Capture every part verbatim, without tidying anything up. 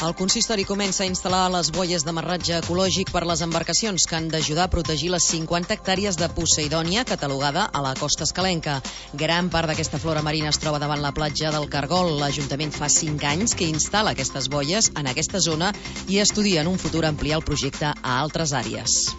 El consistori comença a instal·lar les boies d'amarratge ecològic per les embarcacions que han d'ajudar a protegir les cinquanta hectàrees de Poseidònia catalogada a la costa escalenca. Gran part d'aquesta flora marina es troba davant la platja del Cargol. L'Ajuntament fa cinc anys que instal·la aquestes boies en aquesta zona i estudia en un futur ampliar el projecte a altres àrees.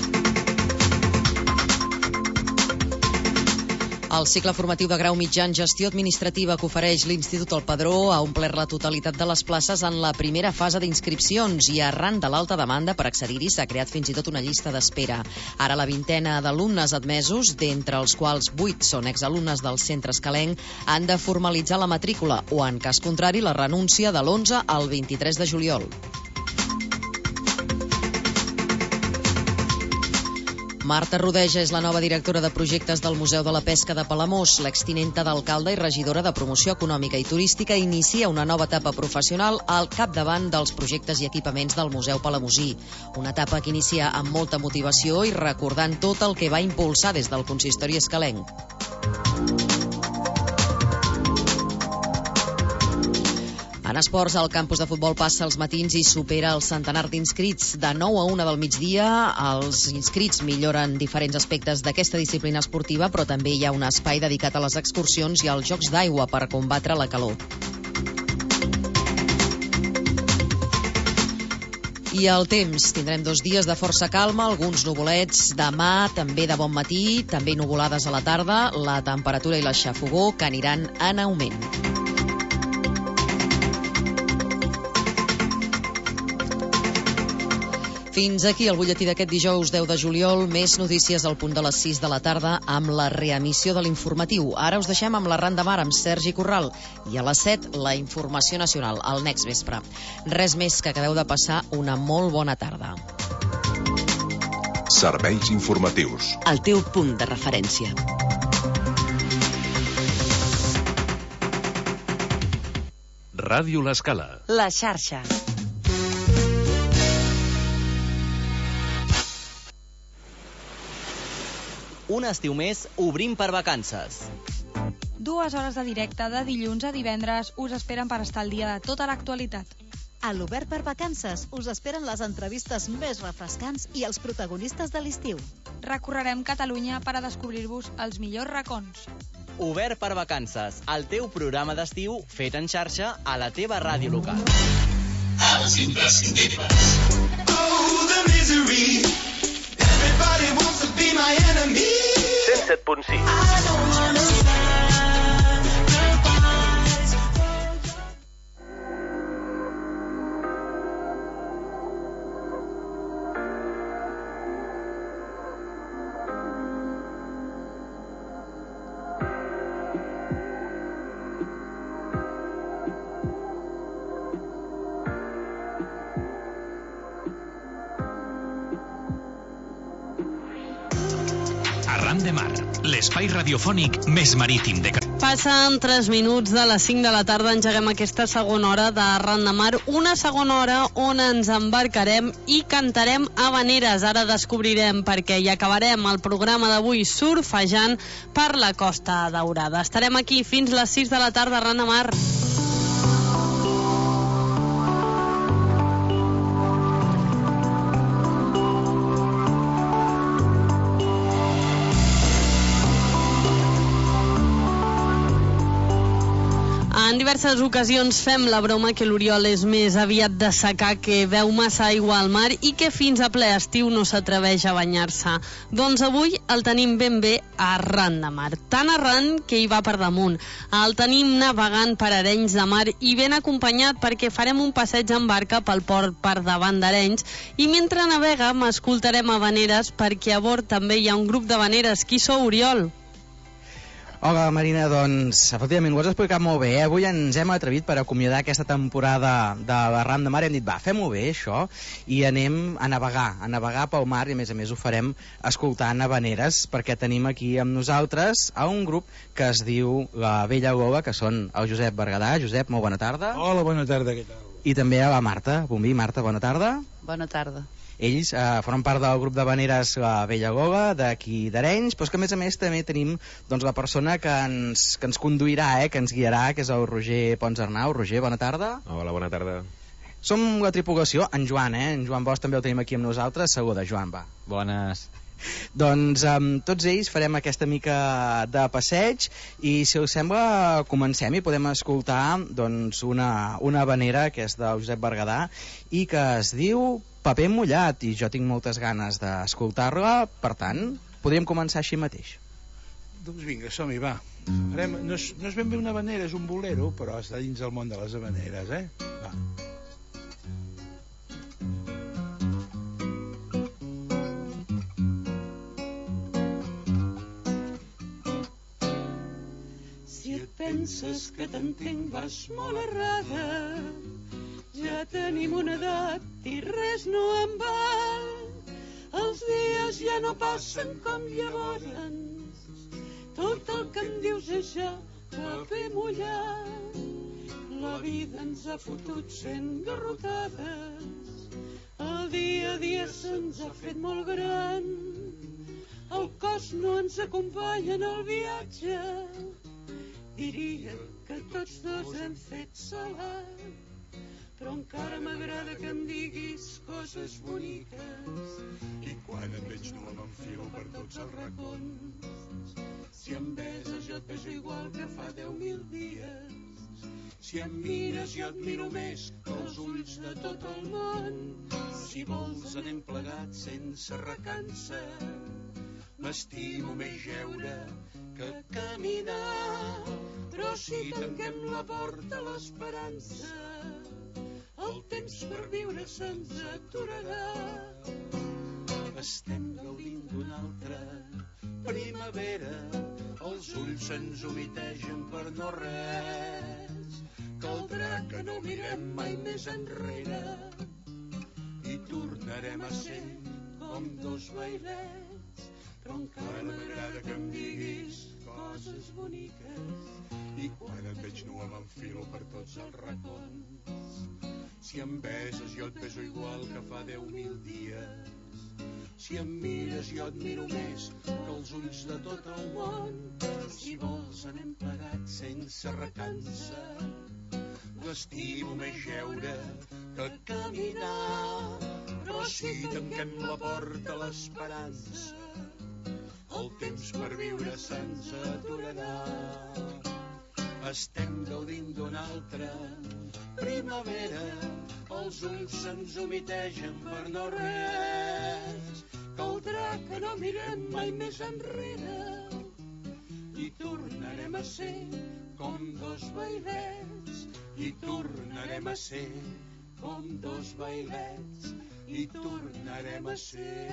El cicle formatiu de grau mitjà en gestió administrativa que ofereix l'Institut El Padró ha omplert la totalitat de les places en la primera fase d'inscripcions i arran de l'alta demanda per accedir-hi s'ha creat fins i tot una llista d'espera. Ara la vintena d'alumnes admesos, d'entre els quals vuit són exalumnes del centre escalenc, han de formalitzar la matrícula o, en cas contrari, la renúncia de l'onze al vint-i-tres de juliol. Marta Rodeja és la nova directora de projectes del Museu de la Pesca de Palamós. L'extinenta d'alcalde i regidora de Promoció Econòmica i Turística inicia una nova etapa professional al capdavant dels projectes i equipaments del Museu Palamosí. Una etapa que inicia amb molta motivació i recordant tot el que va impulsar des del consistori escalenc. En esports, el campus de futbol passa els matins i supera el centenar d'inscrits. De nou a una del migdia, els inscrits milloren diferents aspectes d'aquesta disciplina esportiva, però també hi ha un espai dedicat a les excursions i als jocs d'aigua per combatre la calor. I el temps. Tindrem dos dies de força calma, alguns nuvolets demà, també de bon matí, també nuvolades a la tarda, la temperatura i la xafogor que aniran en augment. Fins aquí el butlletí d'aquest dijous deu de juliol. Més notícies al punt de les sis de la tarda amb la reemissió de l'informatiu. Ara us deixem amb l'Arran de Mar, amb Sergi Corral. I a les set, la informació nacional, al next vespre. Res més, que acabeu de passar una molt bona tarda. Serveis informatius. El teu punt de referència. Ràdio L'Escala. La xarxa. Un estiu més, obrim per vacances. Dues hores de directe de dilluns a divendres us esperen per estar al dia de tota l'actualitat. A l'Obert per Vacances us esperen les entrevistes més refrescants i els protagonistes de l'estiu. Recorrerem Catalunya per a descobrir-vos els millors racons. Obert per Vacances, el teu programa d'estiu fet en xarxa a la teva ràdio local. Els imprescindibles. Oh, the misery. Everybody wants to be my enemy. cent set punt sis. I don't wanna Arran de Mar, l'espai radiofònic més marítim de Catalunya. Passen tres minuts de les cinc de la tarda, engeguem aquesta segona hora d'Arran de Mar, una segona hora on ens embarcarem i cantarem havaneres. Ara descobrirem per què i acabarem el programa d'avui surfejant per la Costa Daurada. Estarem aquí fins les sis de la tarda, Arran de Mar. En diverses ocasions fem la broma que l'Oriol és més aviat de secà, que veu massa aigua al mar i que fins a ple estiu no s'atreveix a banyar-se. Doncs avui el tenim ben bé arran de mar. Tan arran que hi va per damunt. El tenim navegant per Arenys de Mar i ben acompanyat perquè farem un passeig en barca pel port per davant d'Arenys i mentre navega m'escoltarem havaneres perquè a bord també hi ha un grup d'havaneres. Qui sou, Oriol? Hola Marina, doncs efectivament ho has explicat molt bé, eh? Avui ens hem atrevit per acomiadar aquesta temporada de l'Arran de Mar i hem dit, va, fem-ho bé això i anem a navegar, a navegar pel mar i a més a més ho farem escoltant havaneres perquè tenim aquí amb nosaltres a un grup que es diu La Vella Gola, que són el Josep Berguedà. Josep, molt bona tarda. Hola, bona tarda, què tal? I també a la Marta Bombí. Marta, bona tarda. Bona tarda. Ells eh, formen part del grup d'havaneres La Vella Gola, d'aquí d'Arenys, però és que a més a més també tenim doncs, la persona que ens, que ens conduirà, eh, que ens guiarà, que és el Roger Ponsarnau. Roger, bona tarda. Hola, bona tarda. Som la tripulació, en Joan, eh? En Joan Bosch també el tenim aquí amb nosaltres. Saluda, Joan, va. Bones. Doncs amb tots ells farem aquesta mica de passeig i si us sembla comencem i podem escoltar doncs, una, una habanera que és de Josep Berguedà i que es diu Paper mullat i jo tinc moltes ganes d'escoltar-la, per tant podríem començar així mateix. Doncs vinga, som-hi, va. Farem, no, és, no és ben bé una habanera, és un bolero, però està dins del món de les habaneres, eh? Va. Penses que t'entenc, vas molt errada. Ja tenim una edat i res no em val. Els dies ja no passen com llavors. Tot el que em dius és ja paper mullat. La vida ens ha fotut sent garrotades. El dia a dia se'ns ha fet molt gran. El cos no ens acompanya en el viatge. Diria que tots dos hem fet salat, però encara m'agrada que em diguis coses boniques. I quan et veig no m'enfilo per tots els racons. Si em beses jo et beso igual que fa deu mil dies. Si em mires jo et miro més que els ulls de tot el món. Si vols anem plegats sense recança. M'estimo més jeure que caminar. Però si tanquem la porta a l'esperança, el temps per viure se'ns aturarà. Estem gaudint d'una altra primavera, els ulls se'ns humitegen per no res. Caldrà que no mirem mai més enrere i tornarem a ser com dos vailets. Però encara m'agrada que em diguis coses boniques. I quan et veig nua m'enfilo per tots els racons. Si em beses jo et beso igual que fa deu mil dies. Si em mires jo et miro més que els ulls de tot el món. Si vols anem plegats sense recança. L'estimo més jeure que caminar. Però si tanquem la porta a l'esperança, el temps per viure se'ns aturarà. Estem gaudint d'una altra primavera, els ulls se'ns humitegen per no res. Caldrà que no mirem mai més enrere i tornarem a ser com dos vailets. I tornarem a ser com dos vailets. I tornarem a ser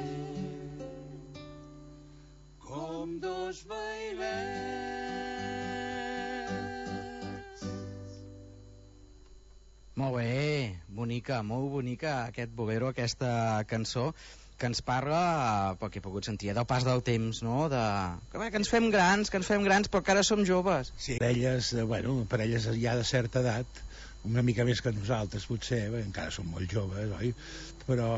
com dos vailets. Molt bé, bonica, molt bonica aquest bolero, aquesta cançó que ens parla, pel que he pogut sentir, del pas del temps, no? De... Que, bé, que ens fem grans, que ens fem grans, però que ara som joves. Sí, parelles, bueno, parelles ja de certa edat, una mica més que nosaltres, potser, bé, encara som molt joves, oi? Però...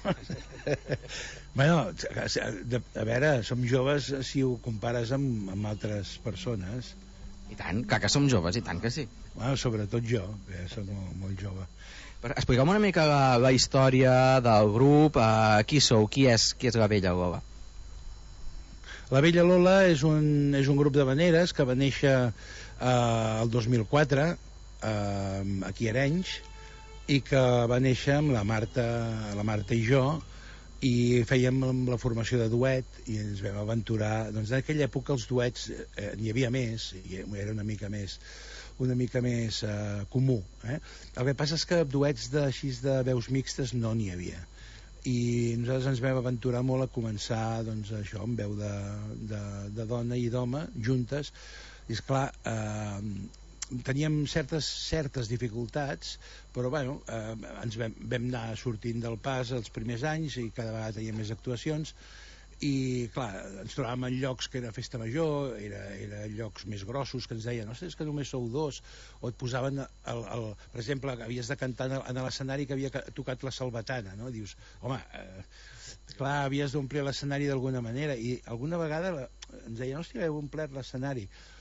bueno, a veure, som joves si ho compares amb, amb altres persones. I tant, clar que som joves, i tant que sí. Bueno, sobretot jo, que soc molt, molt jove. Expliqueu-me una mica la, la història del grup, uh, qui sou, qui és, qui és la Vella Lola? La Vella Lola és un, és un grup de habaneres que va néixer uh, el dos mil quatre uh, aquí a Arenys i que va néixer amb la Marta, la Marta i jo, i fèiem la formació de duet i ens vam aventurar, doncs en aquella època els duets eh, n'hi havia més i era una mica més una mica més eh, comú, eh? El que passa és que duets de, així de veus mixtes no n'hi havia i nosaltres ens vam aventurar molt a començar doncs això, amb veu de, de, de dona i d'home juntes i esclar eh, teníem certes, certes dificultats però bueno, eh, ens vam, vam anar sortint del pas els primers anys i cada vegada teníem més actuacions i clar, ens trobàvem en llocs que era festa major, era, era llocs més grossos que ens deien, no sé, és que només sou dos o et posaven el, el, per exemple, havies de cantar en l'escenari que havia tocat la salvatana, no? Dius, home, eh, clar, havies d'omplir l'escenari d'alguna manera i alguna vegada ens deien, hòstia, heu omplert l'escenari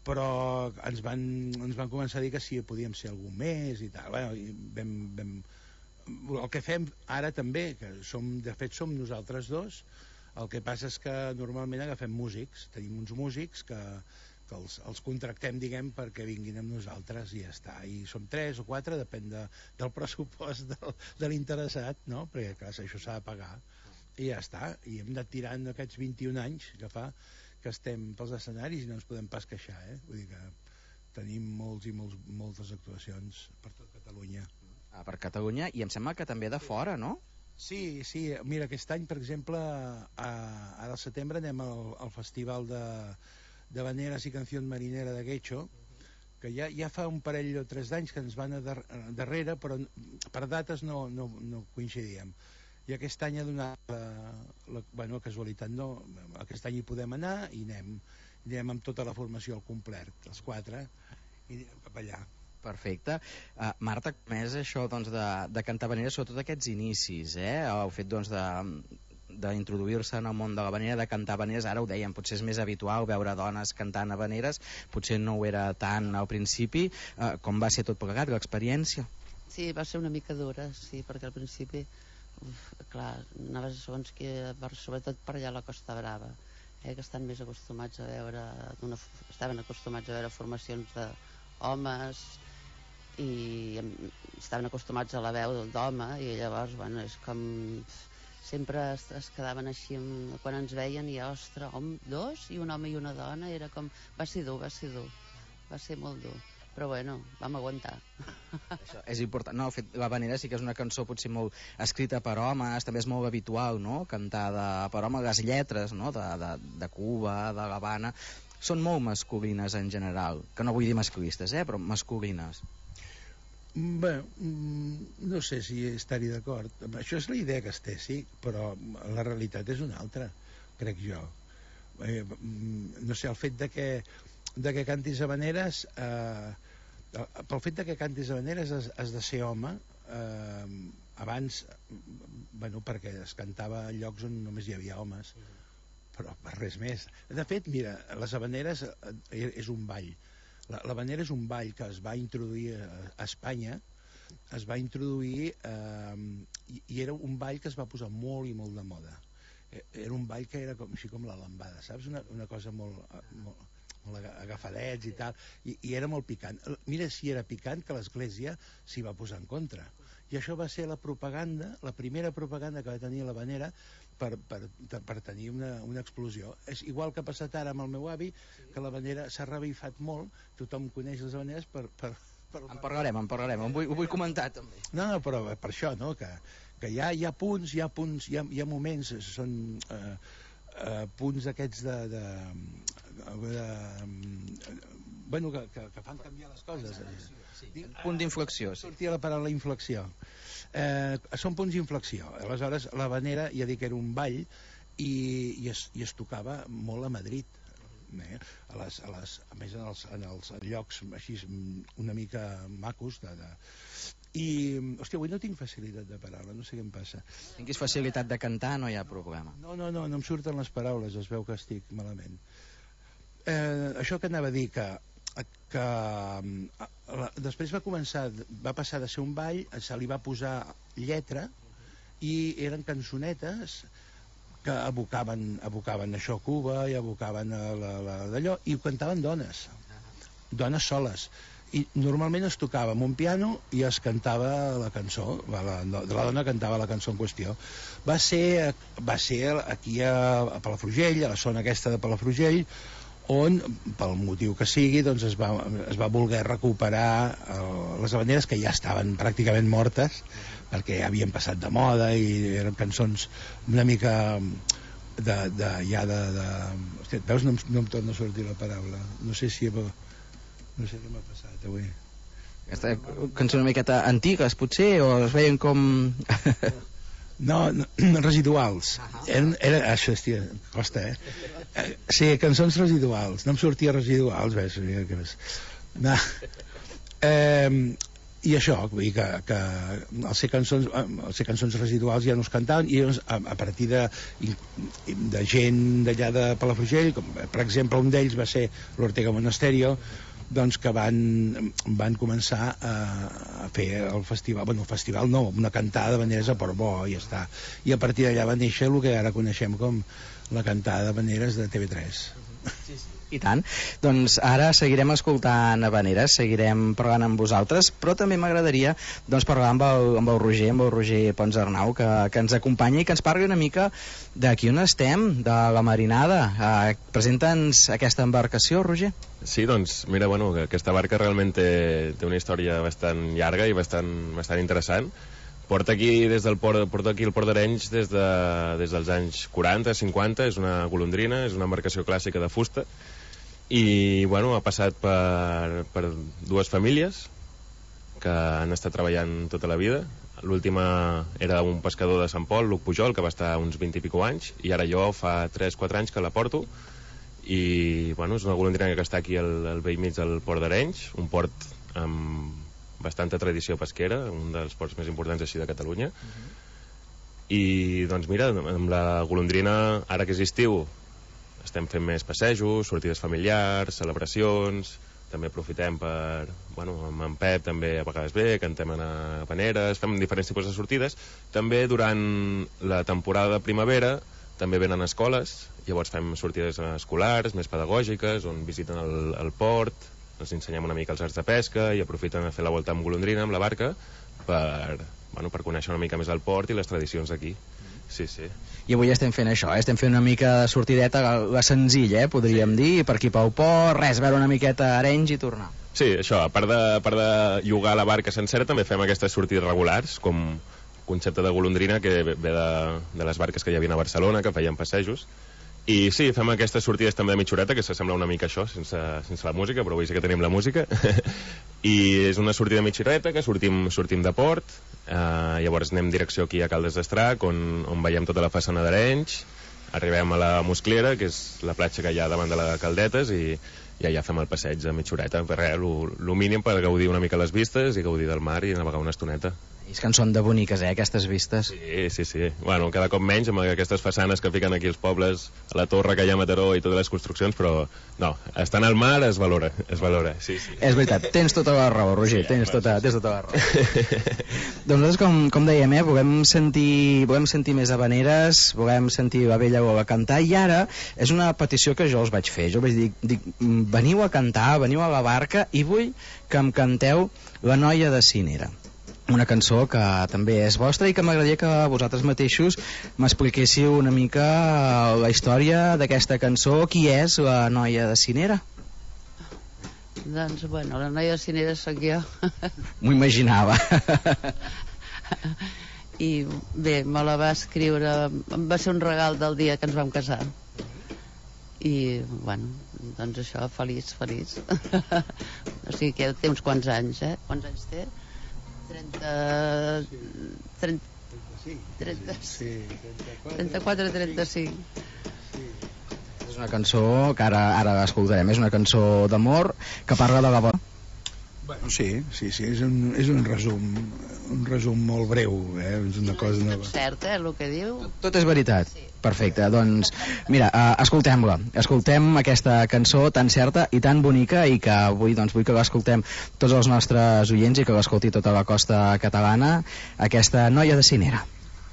però ens van, ens van començar a dir que si podíem ser algú més i tal. Bueno, i vam, vam, el que fem ara també, que som, de fet som nosaltres dos, el que passa és que normalment agafem músics, tenim uns músics que, que els, els contractem, diguem, perquè vinguin amb nosaltres i ja està. I som tres o quatre, depèn de, del pressupost del, de l'interessat, no? Perquè clar, això s'ha de pagar. I ja està. I hem anat tirant aquests vint-i-un anys que fa que estem pels escenaris i no ens podem pas queixar, eh? Vull dir que tenim molts i molts, moltes actuacions per tot Catalunya. Ah, per Catalunya, i em sembla que també de fora, no? Sí, sí, mira, aquest any, per exemple, a, ara al setembre anem al, al festival de, de Veneres i Canción Marinera de Guecho, que ja, ja fa un parell o tres d'anys que ens van a dar, darrere, però per dates no, no, no coincidíem. I aquest any ha donat la, la, bueno, casualitat no, aquest any hi podem anar i anem, anem amb tota la formació al complet, els quatre, i anem cap allà. Perfecte. Uh, Marta, com és això doncs, de, de cantar habaneres, sobretot aquests inicis, eh? El fet doncs, de, d'introduir-se en el món de l'habanera, de cantar habaneres, ara ho dèiem, potser és més habitual veure dones cantant habaneres, potser no ho era tant al principi. Uh, com va ser tot plegat, l'experiència? Sí, va ser una mica dura, sí, perquè al principi uf, clar, anaves segons que, sobretot per allà a la Costa Brava, eh, que estan més acostumats a veure una, estaven acostumats a veure formacions d'homes i estaven acostumats a la veu d'home i llavors, bueno, és com sempre es, es quedaven així quan ens veien i, ostres, home, dos i un home i una dona, era com, va ser dur, va ser dur va ser molt dur, però bueno, vam aguantar. Això és important. No, el fet, l'habanera sí que és una cançó potser molt escrita per homes, també és molt habitual, no?, cantada per homes. Les lletres, no?, de, de, de Cuba, de l'Havana, són molt masculines en general, que no vull dir masclistes, eh, però masculines. Bé, no sé si estaria d'acord. Això és la idea que es té, sí, però la realitat és una altra, crec jo. Eh, no sé, el fet de que de que cantis habaneres, eh, pel fet de que cantis habaneres has, has de ser home. Eh, abans, bueno, perquè es cantava a llocs on només hi havia homes, però per res més. De fet, mira, les habaneres és un ball. L'habanera és un ball que es va introduir a Espanya, es va introduir eh, i era un ball que es va posar molt i molt de moda. Era un ball que era com, així com la lambada, saps? Una, una cosa molt, molt, molt agafadets i tal, i, i era molt picant. Mira si era picant que l'Església s'hi va posar en contra. I això va ser la propaganda, la primera propaganda que va tenir l'habanera per, per, per tenir una, una explosió. És igual que ha passat ara amb el meu avi, que l'habanera s'ha revifat molt, tothom coneix les habaneres per... per, per... En parlarem, en parlarem, ho vull, ho vull comentar també. No, no, però per això, no?, que, que hi, ha, hi ha punts, hi ha punts, hi ha, hi ha moments, són eh, eh, punts aquests de... de, de, de bueno, que, que, que fan canviar les coses. Sí, punt d'inflexió, sí. Sortia la paraula inflexió. Eh, són punts d'inflexió. Aleshores, l'habanera, ja dic, era un ball i, i, es, i es tocava molt a Madrid. Eh? A, les, a, les, a més en els, en els llocs així una mica macos de, de... i, hòstia, avui no tinc facilitat de paraula, no sé què em passa. Tinguis facilitat de cantar, no hi ha problema. No, no, no, no em surten les paraules, es veu que estic malament. Eh, això que anava a dir, que que la, després va començar, va passar de ser un ball, se li va posar lletra i eren cançonetes que evocaven, evocaven això a Cuba i evocaven d'allò, i ho cantaven dones, dones soles, i normalment es tocava amb un piano i es cantava la cançó, la, la dona cantava la cançó en qüestió. Va ser, va ser aquí a, a Palafrugell, a la zona aquesta de Palafrugell, on, pel motiu que sigui, doncs es va, es va voler recuperar el, les habaneres que ja estaven pràcticament mortes, perquè havien passat de moda i eren cançons una mica de, de, ja de, de... Hòstia, veus, no, no em torna a sortir la paraula, no sé si no sé què m'ha passat avui. Aquesta cançó una miqueta antigues potser, o es veien com... No, no, residuals. Eren, era, això, hòstia, costa, eh? Sí, cançons residuals. No em sortia residuals, ves. No. Eh, I això, vull dir que, que al ser cançons, al ser cançons residuals ja no es cantaven, i llavors a, a partir de, de gent d'allà de Palafrugell, com per exemple un d'ells va ser l'Ortega Monasterio, doncs que van, van començar a, a fer el festival, bueno, el festival no, una cantada d'habaneres a Portbó, i ja està. I a partir d'allà va néixer el que ara coneixem com la cantada d'habaneres de T V tres. Sí, sí. I tant. Doncs ara seguirem escoltant habaneres, seguirem parlant amb vosaltres, però també m'agradaria doncs, parlar amb el, amb el Roger, amb el Roger Pons Arnau, que, que ens acompanya i que ens parli una mica d'aquí on estem, de la marinada. Eh, Presenta'ns aquesta embarcació, Roger. Sí, doncs, mira, bueno, aquesta barca realment té, té una història bastant llarga i bastant, bastant interessant. Porta aquí des del port, porta aquí el Port d'Arenys des, de, des dels anys quaranta, cinquanta, és una golondrina, és una embarcació clàssica de fusta, i bueno, ha passat per, per dues famílies que han estat treballant tota la vida. L'última era un pescador de Sant Pol, Luc Pujol, que va estar uns vint i pico anys, i ara jo fa tres quatre anys que la porto, i bueno, és una golondrina que està aquí al, al vell mig del Port d'Arenys, un port amb bastanta tradició pesquera, un dels ports més importants així de Catalunya. Uh-huh. I doncs mira, amb la golondrina, ara que és estiu, estem fent més passejos, sortides familiars, celebracions, també aprofitem per, bueno, amb en Pep també a vegades ve, cantem a habaneres, fem diferents tipus de sortides. També durant la temporada de primavera també venen escoles, llavors fem sortides escolars, més pedagògiques, on visiten el, el port, ens ensenyem una mica els arts de pesca i aprofiten a fer la volta amb golondrina, amb la barca, per, bueno, per conèixer una mica més el port i les tradicions d'aquí. Sí, sí. I avui estem fent això, eh? Estem fent una mica de sortideta, la senzilla, eh? Podríem sí. dir, per aquí pel port, res, veure una miqueta Arenys i tornar. Sí, això, a part de, a part de llogar la barca sencera, també fem aquestes sortides regulars, com concepte de golondrina, que ve de, de les barques que hi havia a Barcelona, que feien passejos. I sí, fem aquestes sortides també de mitja horeta, que s'assembla una mica a això, sense, sense la música, però avui sí que tenim la música. I és una sortida de mitja horeta, que sortim, sortim de port, eh, llavors anem direcció aquí a Caldes d'Estrac, on, on veiem tota la façana d'Arenys, arribem a la Musclera, que és la platja que hi ha davant de la Caldetes, i, i allà fem el passeig de mitja horeta, per res, el mínim per gaudir una mica les vistes i gaudir del mar i navegar una estoneta. És que en són de boniques, eh, aquestes vistes. Sí, sí, sí. Bueno, cada cop menys amb aquestes façanes que fiquen aquí els pobles, a la torre que hi ha a Mataró i totes les construccions, però no, estant al mar es valora, es valora, sí, sí. És veritat, tens tota la raó, Roger, sí, tens, tota, tens tota la raó. Doncs nosaltres, com, com dèiem, eh, volem sentir, volem sentir més habaneres, volem sentir la Bella Lola cantar, i ara és una petició que jo els vaig fer. Jo vaig dir, dic, veniu a cantar, veniu a la barca, i vull que em canteu La noia de Cinera. Una cançó que també és vostra i que m'agradaria que vosaltres mateixos m'expliquéssiu una mica la història d'aquesta cançó. Qui és la noia de Cinera? Doncs, bueno, la noia de Cinera sóc jo. M'ho imaginava. I bé, me la va escriure, va ser un regal del dia que ens vam casar. I, bueno, doncs això, feliç, feliç. O sigui que té uns quants anys, eh? Quants anys té? trenta... trenta... trenta-quatre, trenta-cinc. És una cançó que ara, ara escoltarem, és una cançó d'amor que parla de la bona. Bueno, sí, sí, sí, és un, és un resum, un resum molt breu, eh? És una cosa nova. És cert, eh, el que diu? Tot és veritat. Sí. Perfecte, doncs, mira, uh, escoltem-la. Escoltem aquesta cançó tan certa i tan bonica i que avui doncs, vull que l'escoltem tots els nostres oients i que l'escolti tota la costa catalana, aquesta noia de Cinera.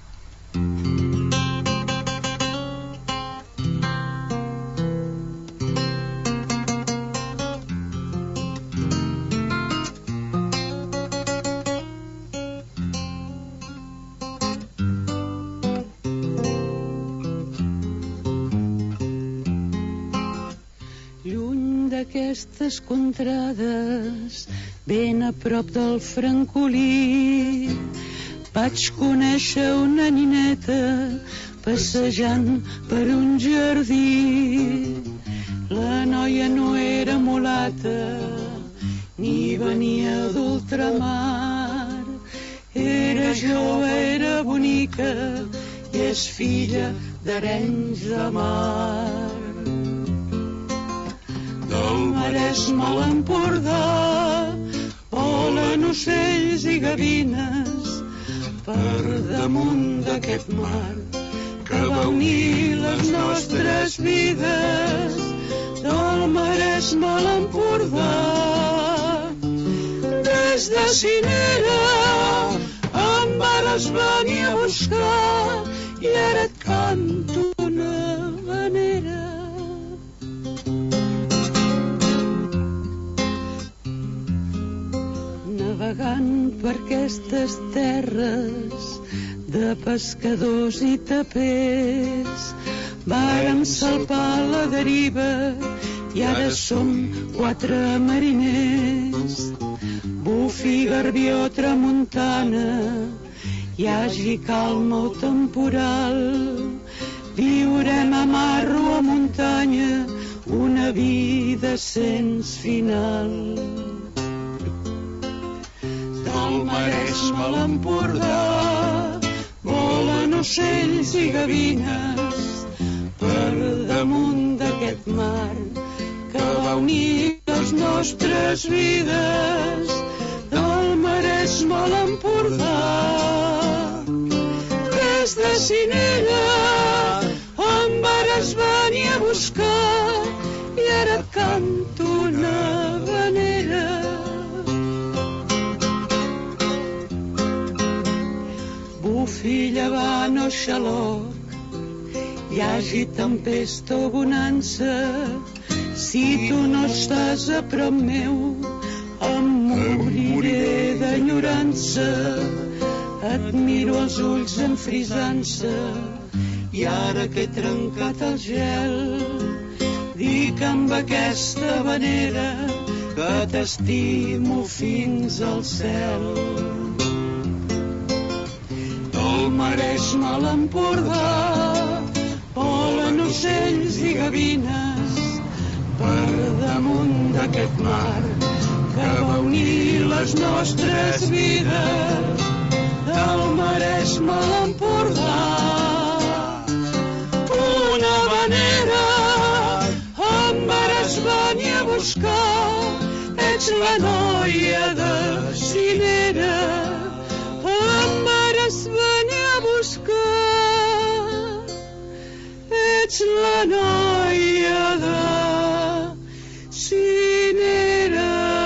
Aquestes contrades ben a prop del Francolí vaig conèixer una nineta passejant per un jardí. La noia no era mulata ni venia d'ultramar, era jove, era bonica i és filla d'Arenys de Mar. Del Maresme a l'Empordà volen volen ocells i gavines per damunt d'aquest mar que va unir les nostres vides del Maresme a l'Empordà. Des de Cinera em vares venir a buscar i ara et canto una vanera. Navegant per aquestes terres de pescadors i tapers vàrem salpar la deriva i ara som quatre mariners. Bufi, Garbió, Tramuntana, hi hagi calma o temporal, viurem a mar o a muntanya una vida sens final. Del Maresme a l'Empordà volen ocells i gavines per damunt d'aquest mar que va unir les nostres vides del Maresme a l'Empordà. Des de Cinera em vares venir a buscar i ara et canto una vanera. Bufi, llevant o xaloc, hi hagi tempesta o bonança, si tu no estàs a prop meu em moriré d'enyorança. Et miro als ulls enfrisant-se i ara que he trencat el gel dic amb aquesta vanera que t'estimo fins al cel. Del Maresme a l'Empordà volen ocells i gavines per damunt d'aquest mar que va unir les nostres vides del Maresme a l'Empordà. Una vanera em vares venir a buscar, ets la noia de Cinera. Em vares venir a buscar, ets la noia de Cinera.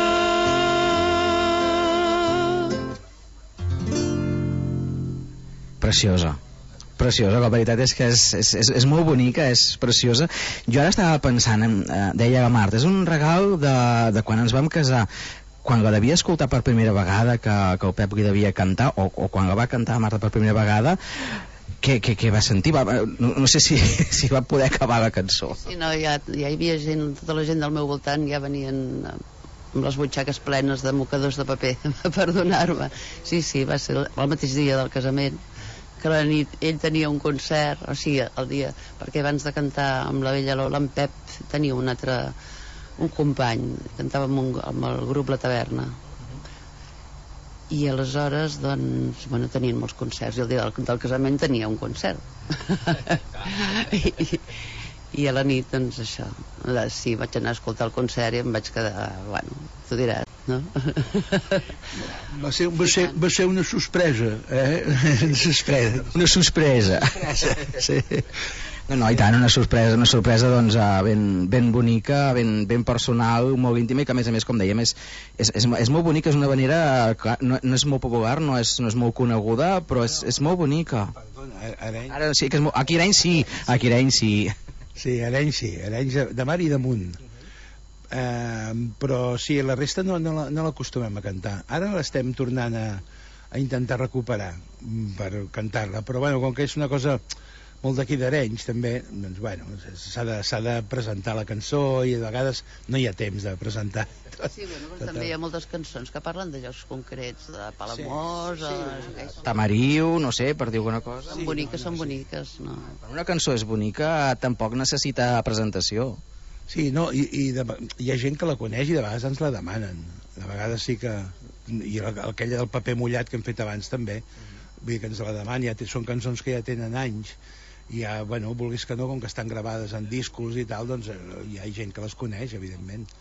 Preciosa, preciosa, la veritat és que és, és, és, és molt bonica, és preciosa. Jo ara estava pensant, eh, deia la Marta, és un regal de, de quan ens vam casar, quan la devia escoltar per primera vegada, que, que el Pep li devia cantar, o, o quan la va cantar Marta per primera vegada, què, què, què va sentir? Va, no, no sé si, si va poder acabar la cançó. Sí, no, ja, ja hi havia gent, tota la gent del meu voltant ja venien amb les butxaques plenes de mocadors de paper per donar-me. Sí, sí, va ser el mateix dia del casament, que la nit ell tenia un concert, o sigui, el dia, perquè abans de cantar amb la Vella Lola, en Pep tenia un altre, un company, cantava amb, un, amb el grup La Taverna. I aleshores, doncs, bueno, tenien molts concerts, i el dia del, del casament tenia un concert. I, i, I a la nit, doncs, això, sí, vaig anar a escoltar el concert i em vaig quedar, bueno, t'ho diràs, no? Va ser, va ser, va ser una sorpresa, eh? Una sorpresa. Una sorpresa. Sí. No, no, i tant, una sorpresa, una sorpresa doncs, ben, ben bonica, ben, ben personal, molt íntima, i que a més a més, com dèiem, és, és, és, és molt bonica, és una manera, clar, no, no és molt popular, no és, no és molt coneguda, però és, és molt bonica. Perdona, Arenys... Ara sí que és molt... Aquí Arenys sí, aquí Arenys sí. Sí, Arenys sí, Arenys de mar i damunt. Eh, però sí, la resta no, no, no l'acostumem a cantar. Ara l'estem tornant a, a intentar recuperar per cantar-la, però bueno, com que és una cosa molt d'aquí d'Arenys també, doncs bueno, s'ha de, s'ha de presentar la cançó i a vegades no hi ha temps de presentar tot, sí, bueno, però també hi ha moltes cançons que parlen de llocs concrets, de Palamós, sí, sí, o... Tamariu, no sé, per dir alguna cosa. Són boniques, són boniques, no? Quan una cançó és bonica tampoc necessita presentació. Sí, no, i, i de, hi ha gent que la coneix i de vegades ens la demanen, de vegades sí que, i aquella del paper mullat que hem fet abans també, vull dir que ens la demanen, ja són cançons que ja tenen anys, i ja, bueno, vulguis que no, com que estan gravades en discos i tal, doncs hi ha gent que les coneix, evidentment.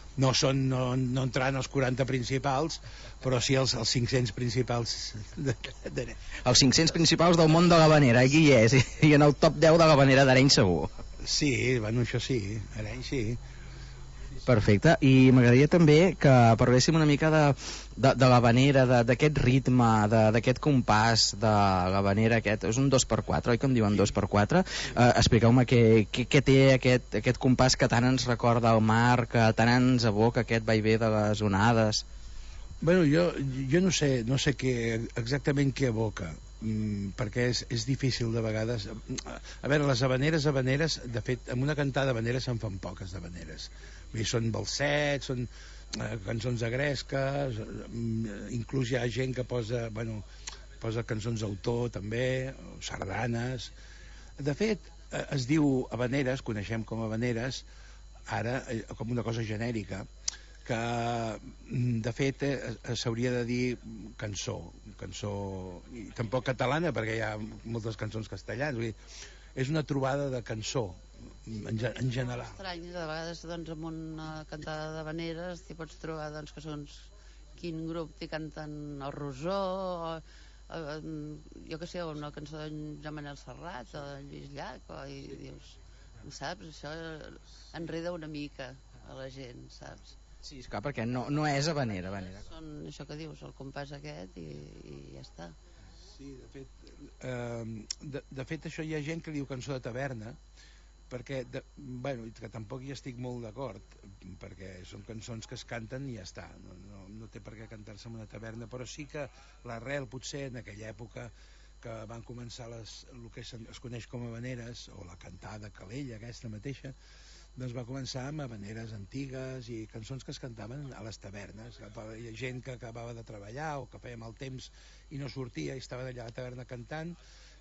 no són no, no entrant els quaranta principals, però sí els, els cinc-cents principals de, de... Els cinc-cents principals del món de l'Havanera, aquí hi és, i en el top deu de l'Havanera d'Arenys segur. Sí, bueno, això sí, Arenys sí. Perfecte, i m'agradaria també que parléssim una mica de, de, de l'havanera, d'aquest ritme, d'aquest compàs de l'havanera aquest, és un dos per quatre, oi que em diuen dos per quatre? Eh, expliqueu-me què, què, què té aquest, aquest compàs que tant ens recorda el mar, que tant ens evoca aquest vaivé de les onades. Bueno, jo, jo no sé, no sé què, exactament què evoca, mm, perquè és, és difícil de vegades. A veure, les habaneres, habaneres, de fet, en una cantada d'habaneres se'n fan poques d'habaneres. Vull dir, són balsets, són eh, cançons agresques, eh, inclús hi ha gent que posa, bueno, posa cançons d'autor també, sardanes. De fet, eh, es diu habaneres, coneixem com habaneres, ara eh, com una cosa genèrica, que de fet eh, s'hauria de dir cançó, cançó, i tampoc catalana, perquè hi ha moltes cançons castellanes, vull dir, és una trobada de cançó, en, en general. Estrany, de vegades doncs, en una cantada d'habaneres t'hi pots trobar doncs, que són quin grup t'hi canten el Rosó, o, o, jo que sé, una cançó d'en Joan Manel Serrat o de Lluís Llach, o, i dius, saps, això enreda una mica a la gent, saps? Sí, esclar, perquè no, no és habanera, habanera. Són això que dius, el compàs aquest i, i ja està. Sí, de fet, eh, de, de fet això hi ha gent que diu cançó de taverna, perquè, de, bueno, que tampoc hi estic molt d'acord, perquè són cançons que es canten i ja està, no, no, no té per què cantar-se en una taverna, però sí que l'arrel potser en aquella època que van començar les, el que es, es coneix com a habaneres, o la cantada Calella aquesta mateixa, doncs va començar amb habaneres antigues i cançons que es cantaven a les tavernes. Hi ha gent que acabava de treballar o que feia mal temps i no sortia i estaven allà a la taverna cantant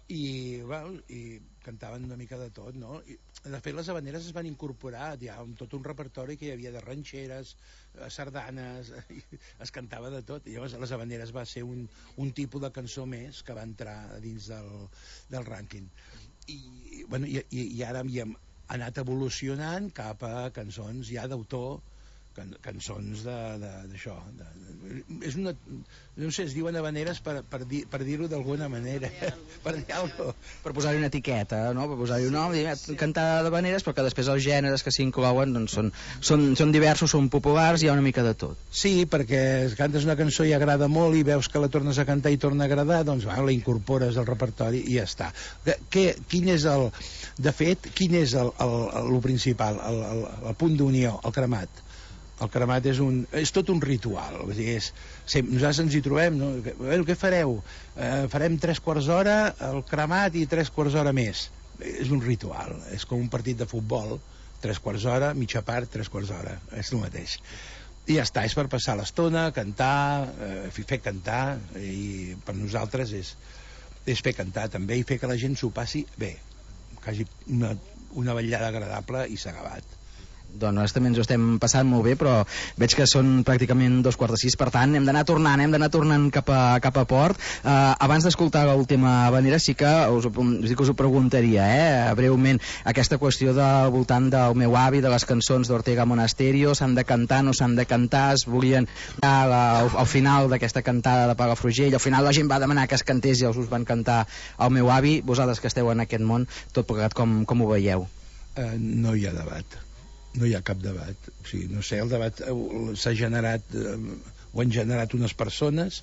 i, well, i cantaven una mica de tot, no? I, de fet, les habaneres es van incorporar ja amb tot un repertori que hi havia de ranxeres, sardanes, es cantava de tot, i llavors les habaneres va ser un, un tipus de cançó més que va entrar dins del, del rànquing. I, bueno, i, i ara hi hem anat evolucionant cap a cançons ja d'autor, can, cançons d'això. De, de, és una, no sé, es diuen habaneres per, per, dir, per dir-ho d'alguna manera, per dir alguna cosa. Per posar-hi una etiqueta, no? Per posar-hi un nom, sí. Cantar d'habaneres, però que després els gèneres que s'inclouen doncs, són, són, són diversos, són populars, hi ha una mica de tot. Sí, perquè cantes una cançó i agrada molt i veus que la tornes a cantar i torna a agradar, doncs va, la incorpores al repertori i ja està. Que, quin és el... De fet, quin és el, el, el, el principal, el, el, el punt d'unió, el cremat? El cremat és, un, és tot un ritual. Vull dir, és, sempre, nosaltres ens hi trobem, no? Bueno, què fareu? Eh, farem tres quarts d'hora el cremat i tres quarts d'hora més. És un ritual, és com un partit de futbol, tres quarts d'hora, mitja part, tres quarts d'hora, és el mateix. I ja està, és per passar l'estona, cantar, eh, fer cantar, i per nosaltres és, és fer cantar també i fer que la gent s'ho passi bé, que hagi una, una vetllada agradable i s'ha acabat. Doncs nosaltres també ens ho estem passant molt bé, però veig que són pràcticament dos quarts de sis, per tant hem d'anar tornant, hem d'anar tornant cap a, cap a port. Uh, abans d'escoltar l'última habanera sí que us, us, us ho preguntaria, eh, breument, aquesta qüestió del voltant del meu avi, de les cançons d'Ortega Monasterio, s'han de cantar, no s'han de cantar, es volien al, al final d'aquesta cantada de Palafrugell, al final la gent va demanar que es cantés i els us van cantar el meu avi. Vosaltres que esteu en aquest món, tot plegat, com, com ho veieu? Uh, no hi ha debat. No hi ha cap debat. O sigui, no sé, el debat s'ha generat, eh, ho han generat unes persones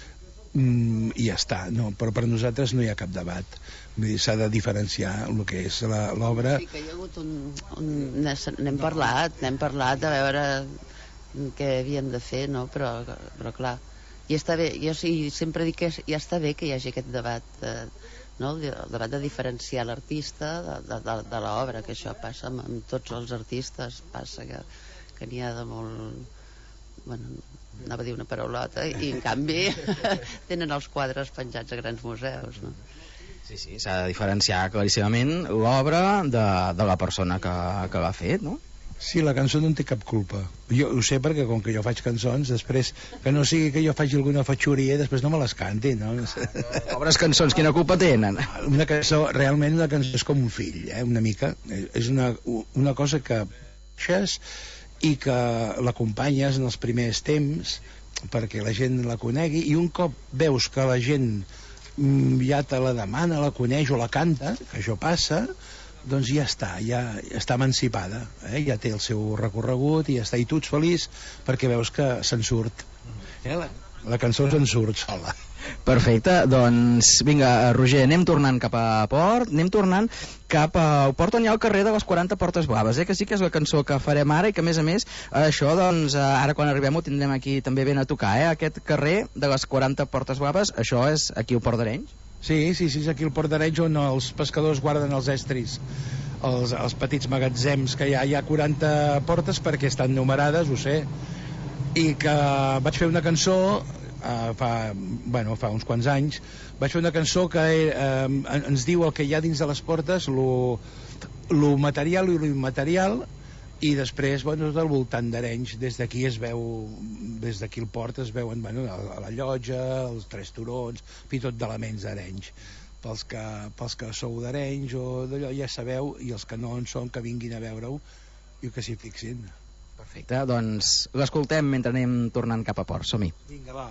mm, i ja està, no, però per nosaltres no hi ha cap debat. S'ha de diferenciar el que és l'obra. Sí que hi ha hagut un... un n'hem parlat, n'hem parlat de veure què havíem de fer, no? Però, però clar, i està bé, jo sí, sempre dic que ja està bé que hi hagi aquest debat, eh, no? El debat de diferenciar l'artista de, de, de, de l'obra, que això passa amb, amb tots els artistes, passa que, que n'hi ha de molt... Bueno, anava a dir una paraulota, i en canvi tenen els quadres penjats a grans museus, no? Sí, sí, s'ha de diferenciar claríssimament l'obra de, de la persona que, que l'ha fet, no? Sí, la cançó no en té cap culpa. Jo ho sé perquè com que jo faig cançons, després que no sigui que jo faci alguna fatxoria, després no me les canti, no? Obres cançons, quina culpa tenen? Una cançó, realment una cançó és com un fill, eh? Una mica. És una, una cosa que baixes i que l'acompanyes en els primers temps perquè la gent la conegui, i un cop veus que la gent ja te la demana, la coneix o la canta, que això passa, doncs ja està, ja, ja està emancipada, eh? Ja té el seu recorregut i ja està, i tu ets feliç perquè veus que se'n surt, eh? la, la cançó se'n surt sola. Perfecte, doncs vinga, Roger, anem tornant cap a Port, anem tornant cap a Port, on hi ha el carrer de les quaranta Portes Blaves, eh? Que sí que és la cançó que farem ara i que a més a més això, doncs, ara quan arribem ho tindrem aquí també ben a tocar, eh? Aquest carrer de les quaranta Portes Blaves, això és aquí al Port d'Arenys? Sí, sí, sí, és aquí al Port d'Arenys on els pescadors guarden els estris, els, els petits magatzems que hi ha, hi ha quaranta portes perquè estan numerades, ho sé, i que vaig fer una cançó Uh, fa, bueno, fa uns quants anys vaig fer una cançó que uh, ens diu el que hi ha dins de les portes, lo, lo material i lo immaterial, i després, bueno, del voltant d'Arenys, des d'aquí es veu, des d'aquí el port es veuen, bueno, a la llotja, els tres turons, i tot d'elements d'Arenys. Pels que, pels que sou d'Arenys o d'allò ja sabeu, i els que no en són que vinguin a veure-ho i que s'hi fixin. Perfecte, doncs l'escoltem mentre anem tornant cap a Port, som-hi. Vinga, va.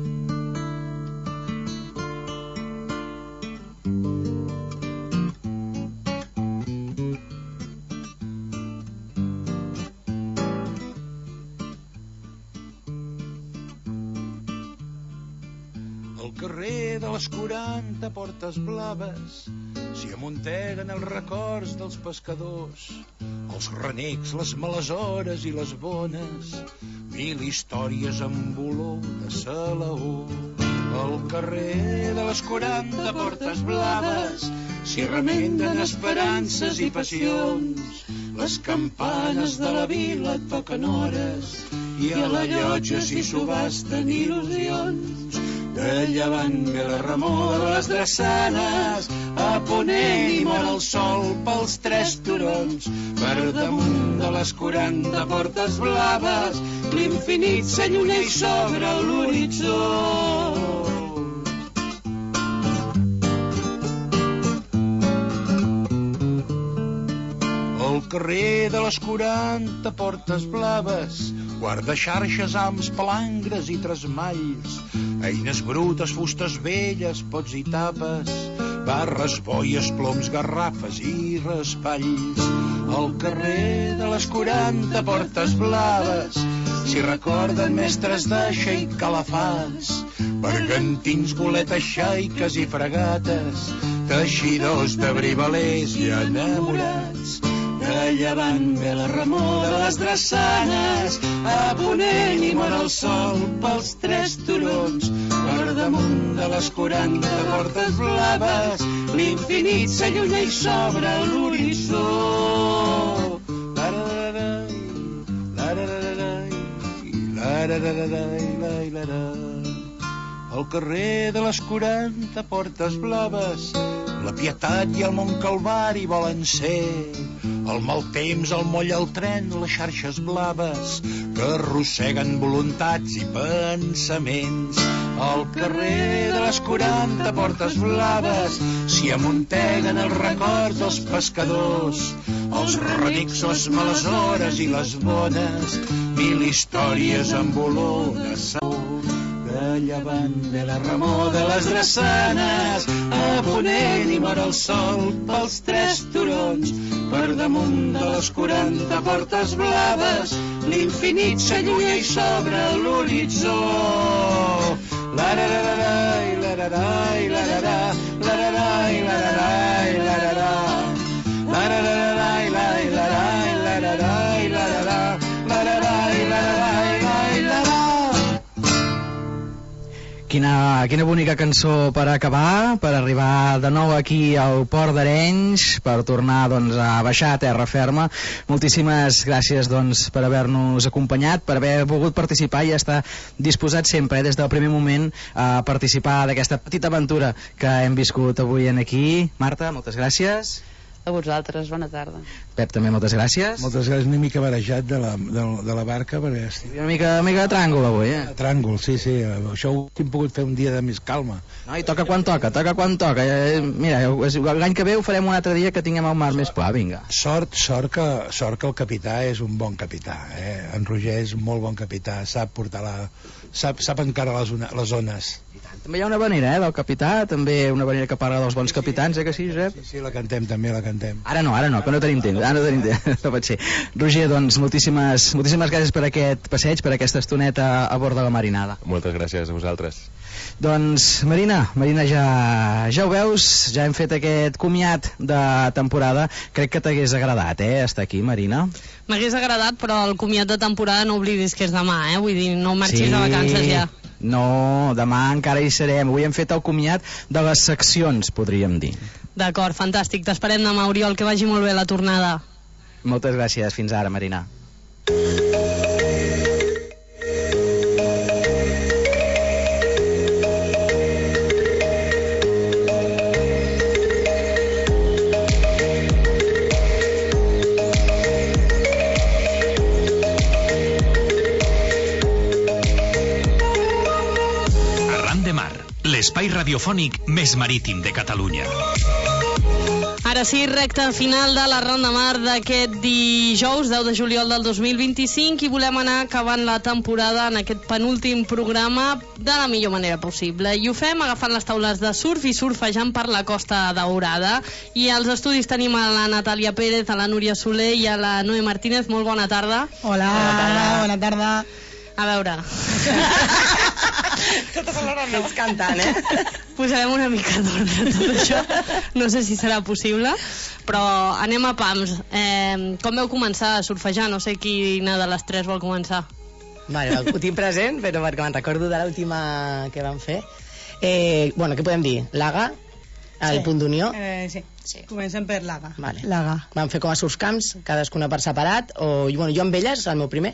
Al carrer de les quaranta Portes Blaves s'hi amunteguen els records dels pescadors, els renecs, les males hores i les bones, mil històries amb olor de salaó. Al carrer de les quaranta Portes Blaves s'hi remenden esperances i passions, les campanes de la vila toquen hores i a la llotja s'hi subasten il·lusions. De llevant ve la remor de les drassanes, a ponent hi mor el sol pels tres turons. Per damunt de les quaranta Portes Blaves l'infinit s'allunyeix sobre l'horitzó. Al carrer de les quaranta Portes Blaves guarda xarxes, hams, palangres i tresmalls, eines brutes, fustes velles, pots i tapes, barres, boies, ploms, garrafes i raspalls. Al carrer de les quaranta Portes Blaves s'hi recorden mestres d'aixa i calafats, bergantins, goletes, xaiques i fregates, teixidors de brivalers i enamorats. De llevant ve la remor de les drassanes, a ponent hi mor el sol pels tres turons. Per damunt de les quaranta Portes Blaves l'infinit s'allunyeix sobre l'horitzó. Al carrer de les quaranta Portes Blaves la Pietat i el Mont Calvari volen ser el mal temps, el moll, el tren, les xarxes blaves que arrosseguen voluntats i pensaments. Al carrer de les quaranta Portes Blaves s'hi amunteguen els records dels pescadors, els renics, les males hores i les bones, mil històries amb olor de sabor. De llevant ve la remor de les drassanes, a ponent hi mor el sol pels tres turons. Per damunt de les quaranta Portes Blaves l'infinit s'allunyeix sobre l'horitzó. Larararai, lararai, lararà, lararai, lararai, lararà, larararai, lai, larai, lararai, lararà, lararai, lararai, lai, lararà. Quina, quina bonica cançó per acabar, per arribar de nou aquí al Port d'Arenys, per tornar doncs, a baixar a terra ferma. Moltíssimes gràcies doncs, per haver-nos acompanyat, per haver volgut participar i estar disposat sempre, eh, des del primer moment, a participar d'aquesta petita aventura que hem viscut avui en aquí. Marta, moltes gràcies. A vosaltres, bona tarda. Pep, també moltes gràcies. Moltes gràcies, una mica barejat de la, de, de la barca, perquè... Estic... Una mica, una mica de tràngol avui, eh? Tràngol, sí, sí, això ho hem pogut fer un dia de més calma. No, i toca quan toca, toca quan toca. Eh, mira, l'any que ve ho farem un altre dia que tinguem el mar més pla, vinga. Sort, sort que, sort que el capità és un bon capità, eh? En Roger és un molt bon capità, sap portar la... sap, sap encara les, ona, les ones. També hi ha una vanera, eh, del capità, també una vanera que parla dels bons capitans, eh, que sí, Josep? Sí, sí, la cantem, també la cantem. Ara no, ara no, que no tenim temps, ara no tenim temps, no pot ser. Roger, doncs, moltíssimes, moltíssimes gràcies per aquest passeig, per aquesta estoneta a bord de la marinada. Moltes gràcies a vosaltres. Doncs, Marina, Marina, ja, ja ho veus, ja hem fet aquest comiat de temporada, crec que t'hagués agradat, eh, estar aquí, Marina. M'hagués agradat, però el comiat de temporada no oblidis que és demà, eh, vull dir, no marxis sí. de vacances ja. No, demà encara hi serem. Avui hem fet el comiat de les seccions, podríem dir. D'acord, fantàstic. T'esperem demà, Oriol, que vagi molt bé la tornada. Moltes gràcies. Fins ara, Marina. L'espai radiofònic més marítim de Catalunya. Ara sí, recta final de la Ronda Mar d'aquest dijous, deu de juliol del dos mil vint-i-cinc, i volem anar acabant la temporada en aquest penúltim programa de la millor manera possible. I ho fem agafant les taules de surf i surfejant per la Costa Daurada. I als estudis tenim a la Natàlia Pérez, a la Núria Soler i a la Noé Martínez. Molt bona tarda. Hola, bona tarda. Bona tarda. A veure... Totes alhora no. Ets cantant, eh? Posarem una mica d'ordre a tot això. No sé si serà possible, però anem a pams. Eh, com vau començar a surfejar? No sé quina de les tres vol començar. Vale, ho tinc present, però perquè me'n recordo de l'última que vam fer. Eh, bueno, què podem dir? L'Aga, el sí. punt d'unió. Eh, sí. sí, comencem per l'Aga. Vale. L'Aga. Vam fer com a surfcamps, cadascuna per separat, o bueno, jo amb elles, el meu primer,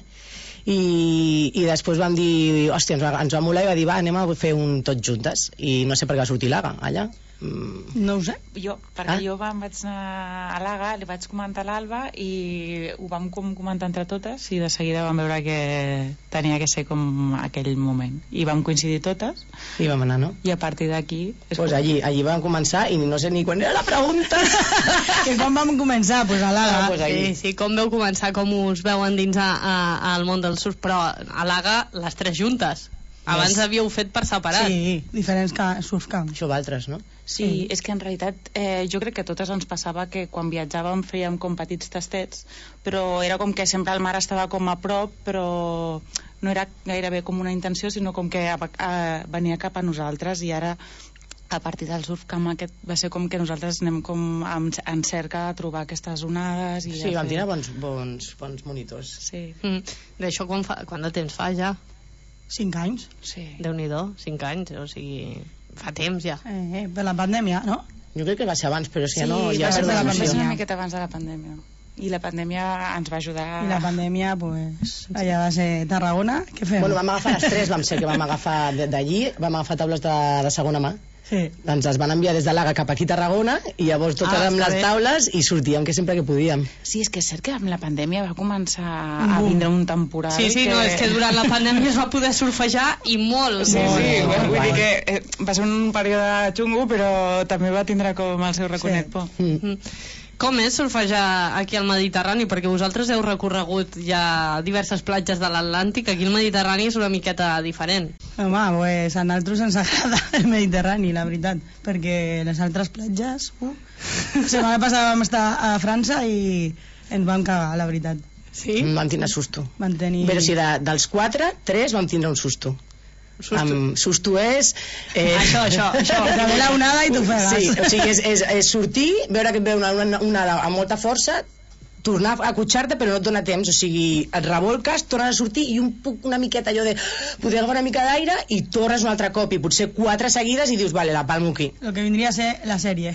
i, i després vam dir, hòstia, ens va, ens va molar i va dir, va, anem a fer un tots juntes, i no sé per què va sortir l'Aga allà. Mm. No ho sé. Jo, perquè ah? jo em vaig anar a l'Aga, li vaig comentar a l'Alba i ho vam com comentar entre totes i de seguida vam veure que tenia que ser com aquell moment i vam coincidir totes i vam anar, no? I a partir d'aquí pues com... allí, allí vam començar i no sé ni quan era la pregunta. Que com vam començar? Pues a l'Aga. Ah, pues sí, sí, com veu començar, com us veu endinsar a, a, al món del surf, però a l'Aga les tres juntes. Abans havíeu fet per separat. Sí, diferents surfcamps. Això d'altres, no? Sí, sí, és que en realitat eh, jo crec que a totes ens passava que quan viatjàvem fèiem com petits tastets, però era com que sempre el mar estava com a prop, però no era gairebé com una intenció, sinó com que a, a, venia cap a nosaltres, i ara a partir del surfcamp aquest va ser com que nosaltres anem com en, en cerca a trobar aquestes onades i sí, vam fer... tirar bons, bons, bons monitors. Sí. Mm. D'això quant, fa, quant de temps fa ja? Cinc anys. Sí. Déu-n'hi-do, cinc anys, o sigui, fa temps ja. Eh, per la pandèmia, no? Jo crec que va ser abans, però si sí, ja no... Sí, ja va ser la pandèmia. Una miqueta abans de la pandèmia. I la pandèmia ens va ajudar... I la pandèmia, pues, allà va ser Tarragona, què fem? Bueno, vam agafar les tres, vam ser que vam agafar d'allí, vam agafar taules de, de segona mà. Sí. Doncs es van enviar des de l'Aga cap aquí a Tarragona i llavors totes ah, amb les bé. taules i sortíem que sempre que podíem. Sí, és que és cert que amb la pandèmia va començar a vindre un temporal. Sí, sí, que... no, és que durant la pandèmia es va poder surfejar i molt. Sí, molt, sí, molt, vull molt. dir que eh, va ser un període xungo, però també va tindre com el seu raconet sí. por. Mm. Com és surfejar aquí al Mediterrani? Perquè vosaltres heu recorregut ja diverses platges de l'Atlàntic, aquí el Mediterrani és una miqueta diferent. Home, pues a nosaltres ens agrada el Mediterrani, la veritat, perquè les altres platges... Uh, la setmana passada vam estar a França i ens vam cagar, la veritat. Sí? Vam tindre susto. Vam tenir... Però si de, dels quatre, tres vam tindre un susto. Susto. Amb susto és... Eh... Això, això, això. Que ve la onada i t'ofegues. Sí, o sigui, és, és, és sortir, veure que et ve una, una, una onada amb molta força, tornar a acotxar-te però no et dona temps, o sigui, et revolques, tornes a sortir i un, una miqueta allò de poder agafar una mica d'aire i tornes un altre cop i potser quatre seguides i dius, vale, la palmo aquí. El que vindria a ser la sèrie.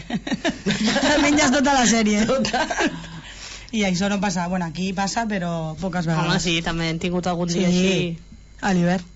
Menges tota la sèrie. Tota. I això no passa, bueno, aquí passa però poques vegades. Home, sí, també hem tingut algun dia sí, així. A l'hivern.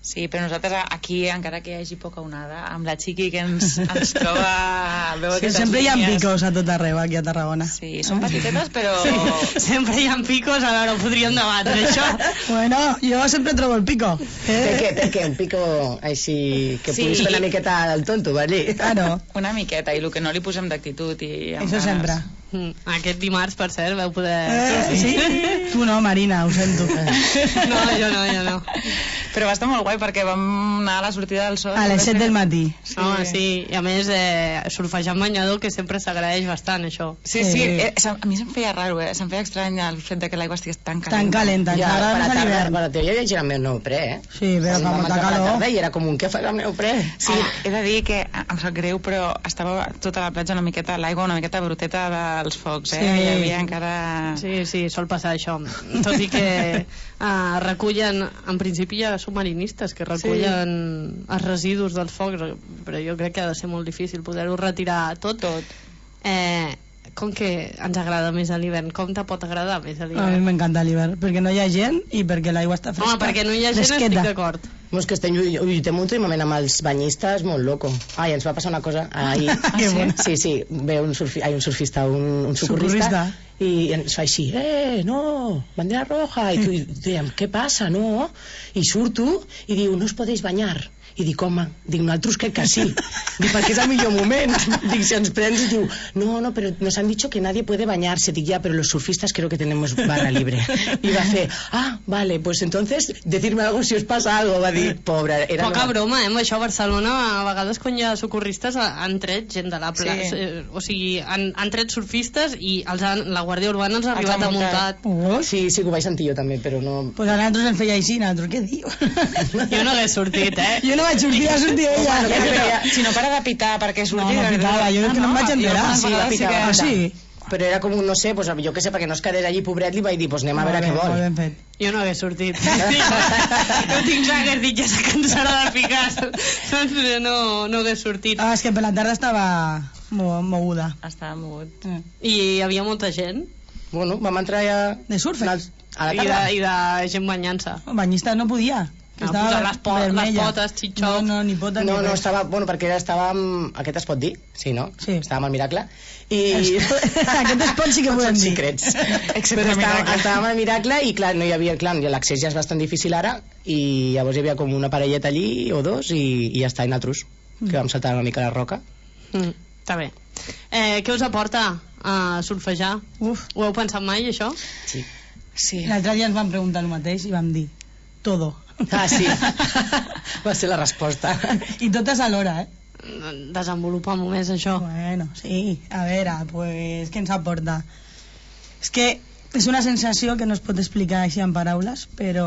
Sí, però nosaltres aquí, encara que hi hagi poca onada, amb la Xiqui que ens, ens troba... Veu Sí, sempre hi ha picos a tot arreu, aquí a Tarragona. Sí, són petitetes, però... Sí, sempre hi ha picos, a veure, ho podríem debatre, això. Bueno, jo sempre trobo el pico. Eh? Per què? Per què? Un pico així que Sí. puguis fer una miqueta al tonto, vale? Claro. Una miqueta, i el que no li posem d'actitud i... amb Això ganes. sempre. Mm, Aquest dimarts, per cert, vau poder... Eh, sí? Tu no, Marina, ho sento. No, jo no, jo no. Però va estar molt guai perquè vam anar a la sortida del sol. A les set del matí. Sí. Home, sí, i a més eh, surfejar amb banyador, que sempre s'agraeix bastant, això. Sí, sí, eh, a mi se'm feia raro, eh? Se'm feia estrany el fet de que l'aigua estigués tan calenta. Tan calenta, Ja, ens agrada per més la a tarda, l'hivern. per la teoria ja era amb neoprè, eh? Sí, però fa Vam molta entrar per la calor. tarda I era com un què fa amb neoprè? Sí, he de dir que em sap greu, però estava tota la platja una miqueta, l'aigua una miqueta bruteta dels focs, eh? Sí. Hi havia encara... Sí, sí, sol passar això. Tot i que uh, recullen, en principi hi ha submarinistes que recullen sí. els residus dels focs, però jo crec que ha de ser molt difícil poder-ho retirar tot. Tot. Eh, com que ens agrada més a l'hivern, com te pot agradar més a A mi l'hivern? m'encanta l'hivern, perquè no hi ha gent i perquè l'aigua està fresca. Home, perquè no hi ha gent Fresqueta. estic d'acord. Mos que estem lluitem lluitem últimament amb els banyistes molt loco. Ai, ens va passar una cosa ahir. Que bona. Sí, sí, ve un, surfi, ai, un surfista, un, un socorrista, Socorrista. i ens fa així, eh, no, bandera roja, i tu, i dèiem, què passa, no? I surto i diu, no us podeu banyar. I dic, home, dic, nosaltres crec que sí. Dic, perquè és el millor moment. Dic, si ens prens, i diu, no, no, però nos han dicho que nadie puede bañarse. Dic, ya, pero los surfistas creo que tenemos barra libre. I va fer, ah, vale, pues entonces, decirme algo si os pasa algo, va dir, pobre. Era Poca una... broma, eh, amb això a Barcelona a vegades quan hi ha socorristes han tret gent de la plaça, Sí. eh, o sigui, han, han tret surfistes i els han, la Guàrdia Urbana els ha Els arribat ha a multat. Oh, Sí, sí que ho vaig sentir jo també, però no... pues a nosaltres ens feia així, nosaltres, què diu? Jo no hagués sortit, eh? Jo no vaig sortir, ha sortit ella. Ja, però, si no para de pitar perquè No, surti... no pitava, jo és que no em vaig enterar. Sí, va pitar, va Ah, pitar. sí? Però era com un, no sé, pues, jo que sé, perquè no es quedés allí pobret, li vaig dir, pues anem a veure Molt què bé, vol. molt ben fet. Jo no hagués sortit. No tinc sang, he dit, ja se cansarà de picar. Doncs no, no hagués sortit. Ah, és que per la tarda estava mo moguda. Estava mogut. Eh. I hi havia molta gent. Bueno, vam entrar ja... De surf? A la I de, tarda. I de gent banyant-se. Banyista no podia. Que Ah, estava posar les po- les vermella. potes, xitxoc. No, no, ni potes No, ni no, res. estava... Bueno, perquè era, estàvem... Aquest es pot dir? Sí, no? Sí. Estàvem al Miracle. I... Aquest esport sí que Tots podem són dir. secrets. Excepte Però estàvem, Miracle. estàvem al Miracle i, clar, no hi havia... Clar, l'accés ja és bastant difícil ara i llavors hi havia com una parelleta allí o dos i, i ja està, i nosaltres, que vam saltar una mica la roca. Mm, està bé. Eh, què us aporta a surfejar? Uf. Ho heu pensat mai, això? Sí. Sí. L'altre dia ens van preguntar el mateix i vam dir todo. Ah, sí. Va ser la resposta. I totes alhora, eh? Desenvolupa-m'ho més, això. Bueno, sí. A veure, pues, què ens aporta? És que és una sensació que no es pot explicar així en paraules, però...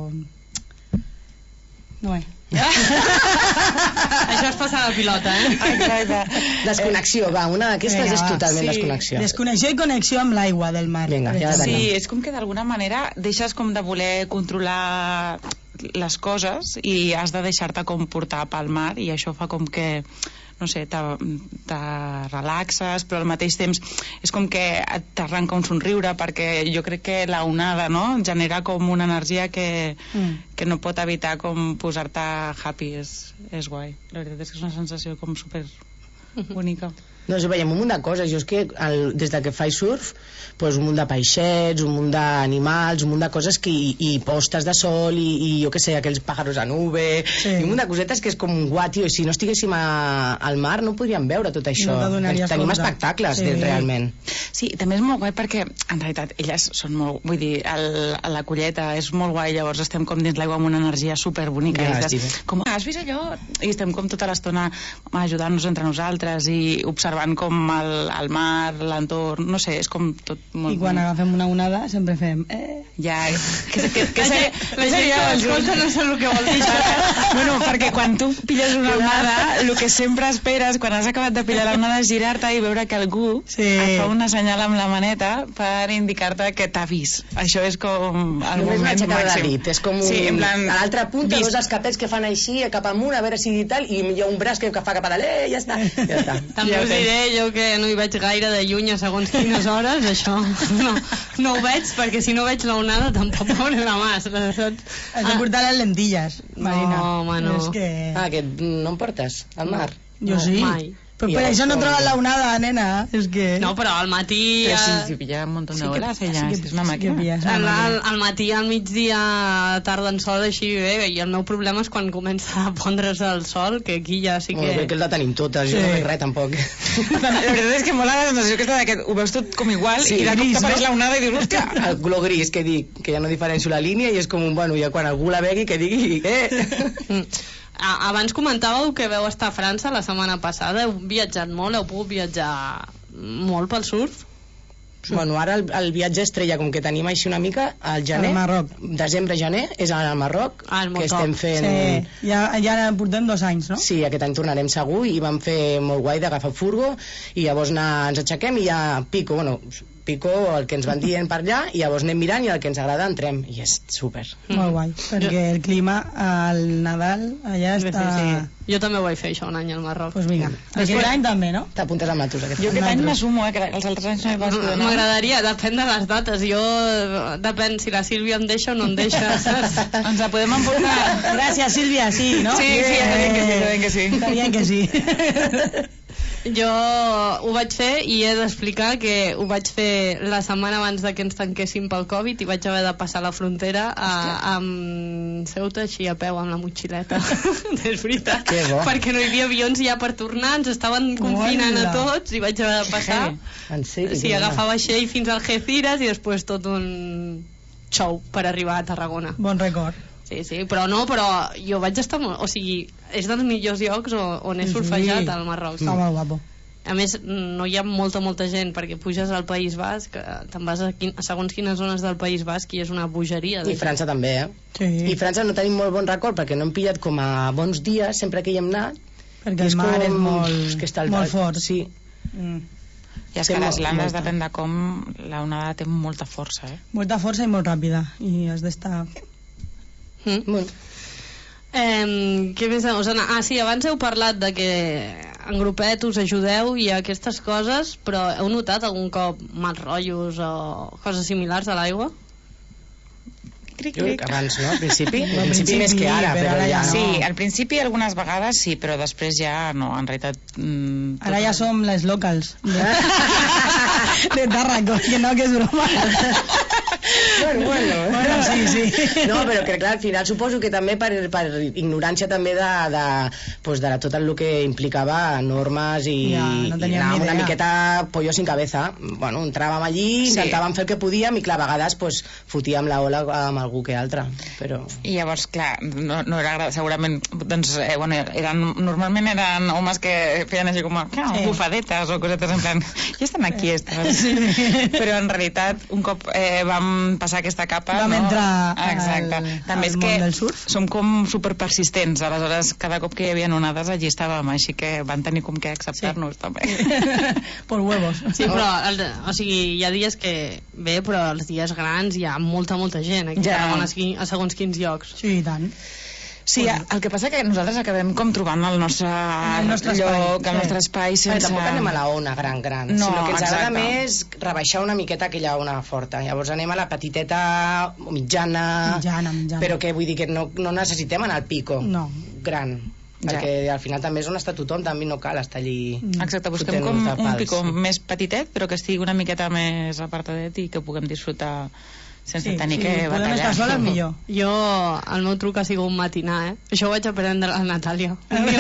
No, eh? Això és passar la pilota, eh? Exacte. Desconnexió, va, una d'aquestes Vinga, és va. totalment Sí. desconnexió. Desconnexió i connexió amb l'aigua del mar. Vinga, per ja la exemple. tenim. Sí, és com que d'alguna manera deixes com de voler controlar les coses i has de deixar-te com portar pel mar i això fa com que no sé, te, te relaxes però al mateix temps és com que t'arranca un somriure perquè jo crec que la onada, no?, genera com una energia que, Mm. que no pot evitar com posar-te happy, és, és guai, la veritat és que és una sensació com super bonica. Doncs veiem un munt de coses. Jo és que el, des de que faig surf, pues, un munt de peixets, un munt d'animals, un munt de coses que, i, i postes de sol, i, i jo què sé, aquells pàjaros a nube, Sí. i un munt de cosetes que és com un guat, tio, i si no estiguéssim a, al mar no podríem veure tot això. No t'adonaries Tenim compte. espectacles, Sí. sí. realment. Sí, també és molt guai perquè en realitat elles són molt, vull dir, el, la colleta és molt guai, llavors estem com dins l'aigua amb una energia superbonica Ja, i estàs, estic. com, ah, has vist allò? I estem com tota l'estona ajudant-nos entre nosaltres i observant com el, el mar, l'entorn, no sé, és com tot molt I quan bonic. agafem una onada sempre fem... Eh. Ja, que, que, que, que La ser, gent, la gent que l'escolta no sap el que vol dir això. bueno, perquè quan tu pilles una onada, el que sempre esperes quan has acabat de pillar la onada és girar-te i veure que algú Sí. et fa una senyal amb la maneta per indicar-te que t'ha vist. Això és com el Només una moment aixecada de màxim. dit, és com un... Sí, en plan... a l'altra punta, vist. dos dels capets que fan així, cap amunt, a veure si tal, i hi ha un braç que, que fa cap a dalt, eh, ja està. Ja està. També us diré diré jo que no hi veig gaire de lluny a segons quines hores, això no, no ho veig, perquè si no veig l'onada tampoc veuré la mà. Has de portar les lentilles, Marina. No, home, no. És que... Ah, que no em portes al mar? Jo sí. Mai. Però per això no he trobat la onada, nena. És que... No, però al matí... Però sí, si pilla un munt de olas, ella, sí és una màquina. Al, al, al matí, al migdia, tarda en sol, així bé, i el meu problema és quan comença a pondre's el sol, que aquí ja sí que... Bueno, crec que el tenim totes, jo no veig res, tampoc. La veritat és que mola la sensació aquesta de que ho veus tot com igual, sí, i de cop t'apareix la onada i dius, hòstia... El color gris, que dic, que ja no diferencio la línia, i és com un, bueno, ja quan algú la vegui, que digui, eh... Abans comentàveu que veu estar a França la setmana passada, heu viatjat molt, heu pogut viatjar molt pel surf? Bueno, ara el, el viatge estrella, com que tenim així una mica, al gener, al Marroc. desembre-gener, és al Marroc, ah, que estem fent... Sí, ja, ja portem dos anys, no? Sí, aquest any tornarem segur, i vam fer molt guai d'agafar furgo, i llavors anar, ens aixequem i ja pico, bueno, pico el que ens van dient per allà, i llavors anem mirant i el que ens agrada entrem, i és súper. Molt guai, perquè el clima al Nadal allà està... Sí, sí. Jo també ho vaig fer això un any al Marroc. Pues vinga, aquest any també, no? T'apuntes amb nosaltres aquest Jo aquest any m'assumo, eh, que els altres anys no hi vas poder anar. M'agradaria, depèn de les dates. Jo, depèn si la Sílvia em deixa o no em deixa, saps? Ens la podem emportar. Gràcies, Sílvia, sí, no? Sí, sí, ja sabem que sí, sabem que sí. Sabien que sí. Jo ho vaig fer i he d'explicar que ho vaig fer la setmana abans de que ens tanquéssim pel Covid i vaig haver de passar la frontera a, amb Ceuta així a peu amb la motxileta. És veritat. Perquè no hi havia avions ja per tornar, ens estaven confinant a tots i vaig haver de passar. En sèrio? Sí, agafar vaixell fins al Algeciras i després tot un show per arribar a Tarragona. Bon record. Sí, sí, però no, però jo vaig estar molt... O sigui, és dels millors llocs on he surfejat al Marroc. Està molt guapo. A més, no hi ha molta, molta gent, perquè puges al País Basc, te'n vas a, quin, a segons quines zones del País Basc i és una bogeria. I França gent. També, eh? Sí. I França no tenim molt bon record, perquè no hem pillat com a bons dies sempre que hi hem anat. Perquè el mar com... és molt, és que està el... molt fort. Sí. Mm. I és que les landes, depèn de com, la onada té molta força, eh? Molta força i molt ràpida, i has d'estar... Mm. Bueno. Eh, què més us anar? Ah, sí, abans heu parlat de que en grupet us ajudeu i aquestes coses, però heu notat algun cop mals rotllos o coses similars a l'aigua? Cric, cric. Abans, no? Al principi? Al principi, principi més que ara, però, però ja no. Sí, al principi algunes vegades sí, però després ja no, en realitat... Mm, ara ja som les locals. De Tàrraco, que no, que és broma. Bueno, bueno, bueno, sí, sí. No, però que clar, al final suposo que també per, per ignorància també de, de, pues de tot el que implicava normes i, ja, no i anàvem una miqueta pollo sin cabeza. Bueno, entràvem allí, sí. Intentàvem fer el que podíem i clar, a vegades pues, fotíem la ola amb algú que altre, però... I llavors, clar, no, no era segurament, doncs, eh, bueno, eren, normalment eren homes que feien així com sí. Bufadetes o cosetes en plan, ja estan aquí, estàs. Sí. Però en realitat, un cop eh, vam passar aquesta capa, vam no? entrar exacte. Al, també al és món que del surf. Som com superpersistents, aleshores cada cop que hi havia onades allí estàvem, així que van tenir com que acceptar-nos, sí. També. Por huevos. Sí, però, el, o sigui, hi ha dies que, bé, però els dies grans hi ha molta, molta gent aquí ja. a, segons, a segons quins llocs. Sí, i tant. Sí, el que passa que nosaltres acabem com trobant el nostre, el nostre lloc, espai, el nostre espai sense... Però tampoc anem a la ona gran, gran, no, sinó que ens exacte. agrada més rebaixar una miqueta aquella ona forta. Llavors anem a la petiteta o mitjana, mitjana, mitjana. Però que vull dir que no, no necessitem anar al pico no. gran. Perquè ja. Al final també és on està tothom, també no cal estar allí. Exacte, busquem com un pico més petitet, però que estigui una miqueta més apartadet i que puguem disfrutar sense sí, tenir sí, que batallar. Podem estar soles millor. Jo, el meu truc ha sigut matinar, eh? Això ho vaig aprendre a la Natàlia.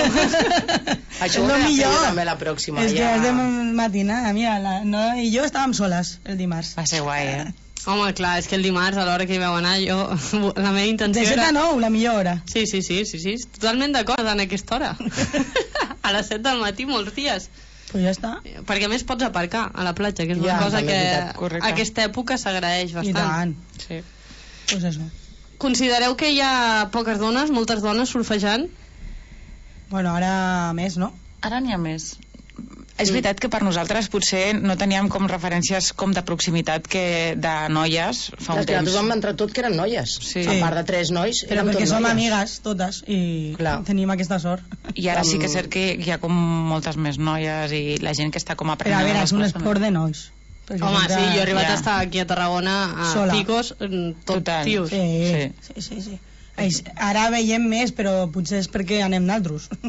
Això ho hem de fer també la pròxima. És ja. que has de matinar. Mira, la, no, i jo estàvem soles el dimarts. Va ser guai, eh? Home, clar, és que el dimarts, a l'hora que hi vau anar, jo, la meva intenció de set era... a nou, la millor hora. Sí, sí, sí, sí, sí, totalment d'acord en aquesta hora. A les set del matí, molts dies. Pues ja està. Perquè a més pots aparcar a la platja, que és una ja, cosa que a aquesta època s'agraeix bastant. I tant. Sí. Pues això. Considereu que hi ha poques dones, moltes dones surfejant? Bueno, ara més, no? Ara n'hi ha més. És veritat que per nosaltres potser no teníem com referències com de proximitat que de noies fa un Clar, que temps. nosaltres vam entrar tot que eren noies. Sí. A part de tres nois, Però érem perquè tot som noies. amigues totes i Clar. tenim aquesta sort. I ara sí que és cert que hi ha com moltes més noies i la gent que està com Però aprenent. a veure, les és un coses esport de nois. Perquè Home, sempre- sí, jo he arribat Ja. a estar aquí a Tarragona a Sola. picos, mm, tot Total. tios. Sí, sí, sí, sí. Eix- Ara veiem més, però potser és perquè anem naltros. Com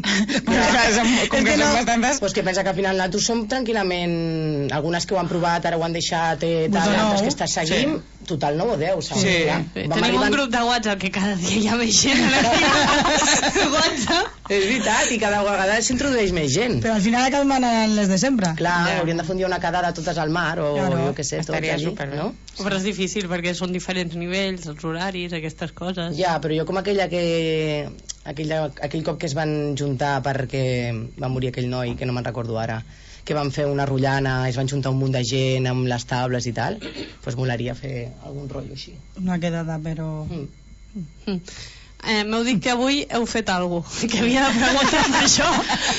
que som bastantes. Pues que pensa que al final nosaltres som tranquil·lament, algunes que ho han provat, ara ho han deixat, eh, tal, Voto nou. altres que estàs seguint, total nou o deu, saps? Sí. Clar, Sí, vam tenim arribar- un grup de WhatsApp que cada dia hi ha més gent a la WhatsApp. És veritat, i cada vegada s'introdueix més gent. Però al final acabem anant les de sempre. Clar, Ja. hauríem de fer un dia una quedada totes al mar, o Claro. jo què sé, tots Estaria allí, superbé. no? Però és difícil perquè són diferents nivells, els horaris, aquestes coses. Ja, però jo com aquella que... Aquell, aquell cop que es van juntar perquè va morir aquell noi, que no me'n recordo ara, que van fer una rotllana, es van juntar un munt de gent amb les taules i tal, doncs molaria fer algun rotllo així. Una quedada, però... Mm. Mm. Eh, M'heu dit que avui heu fet alguna cosa, que havia de preguntar per això.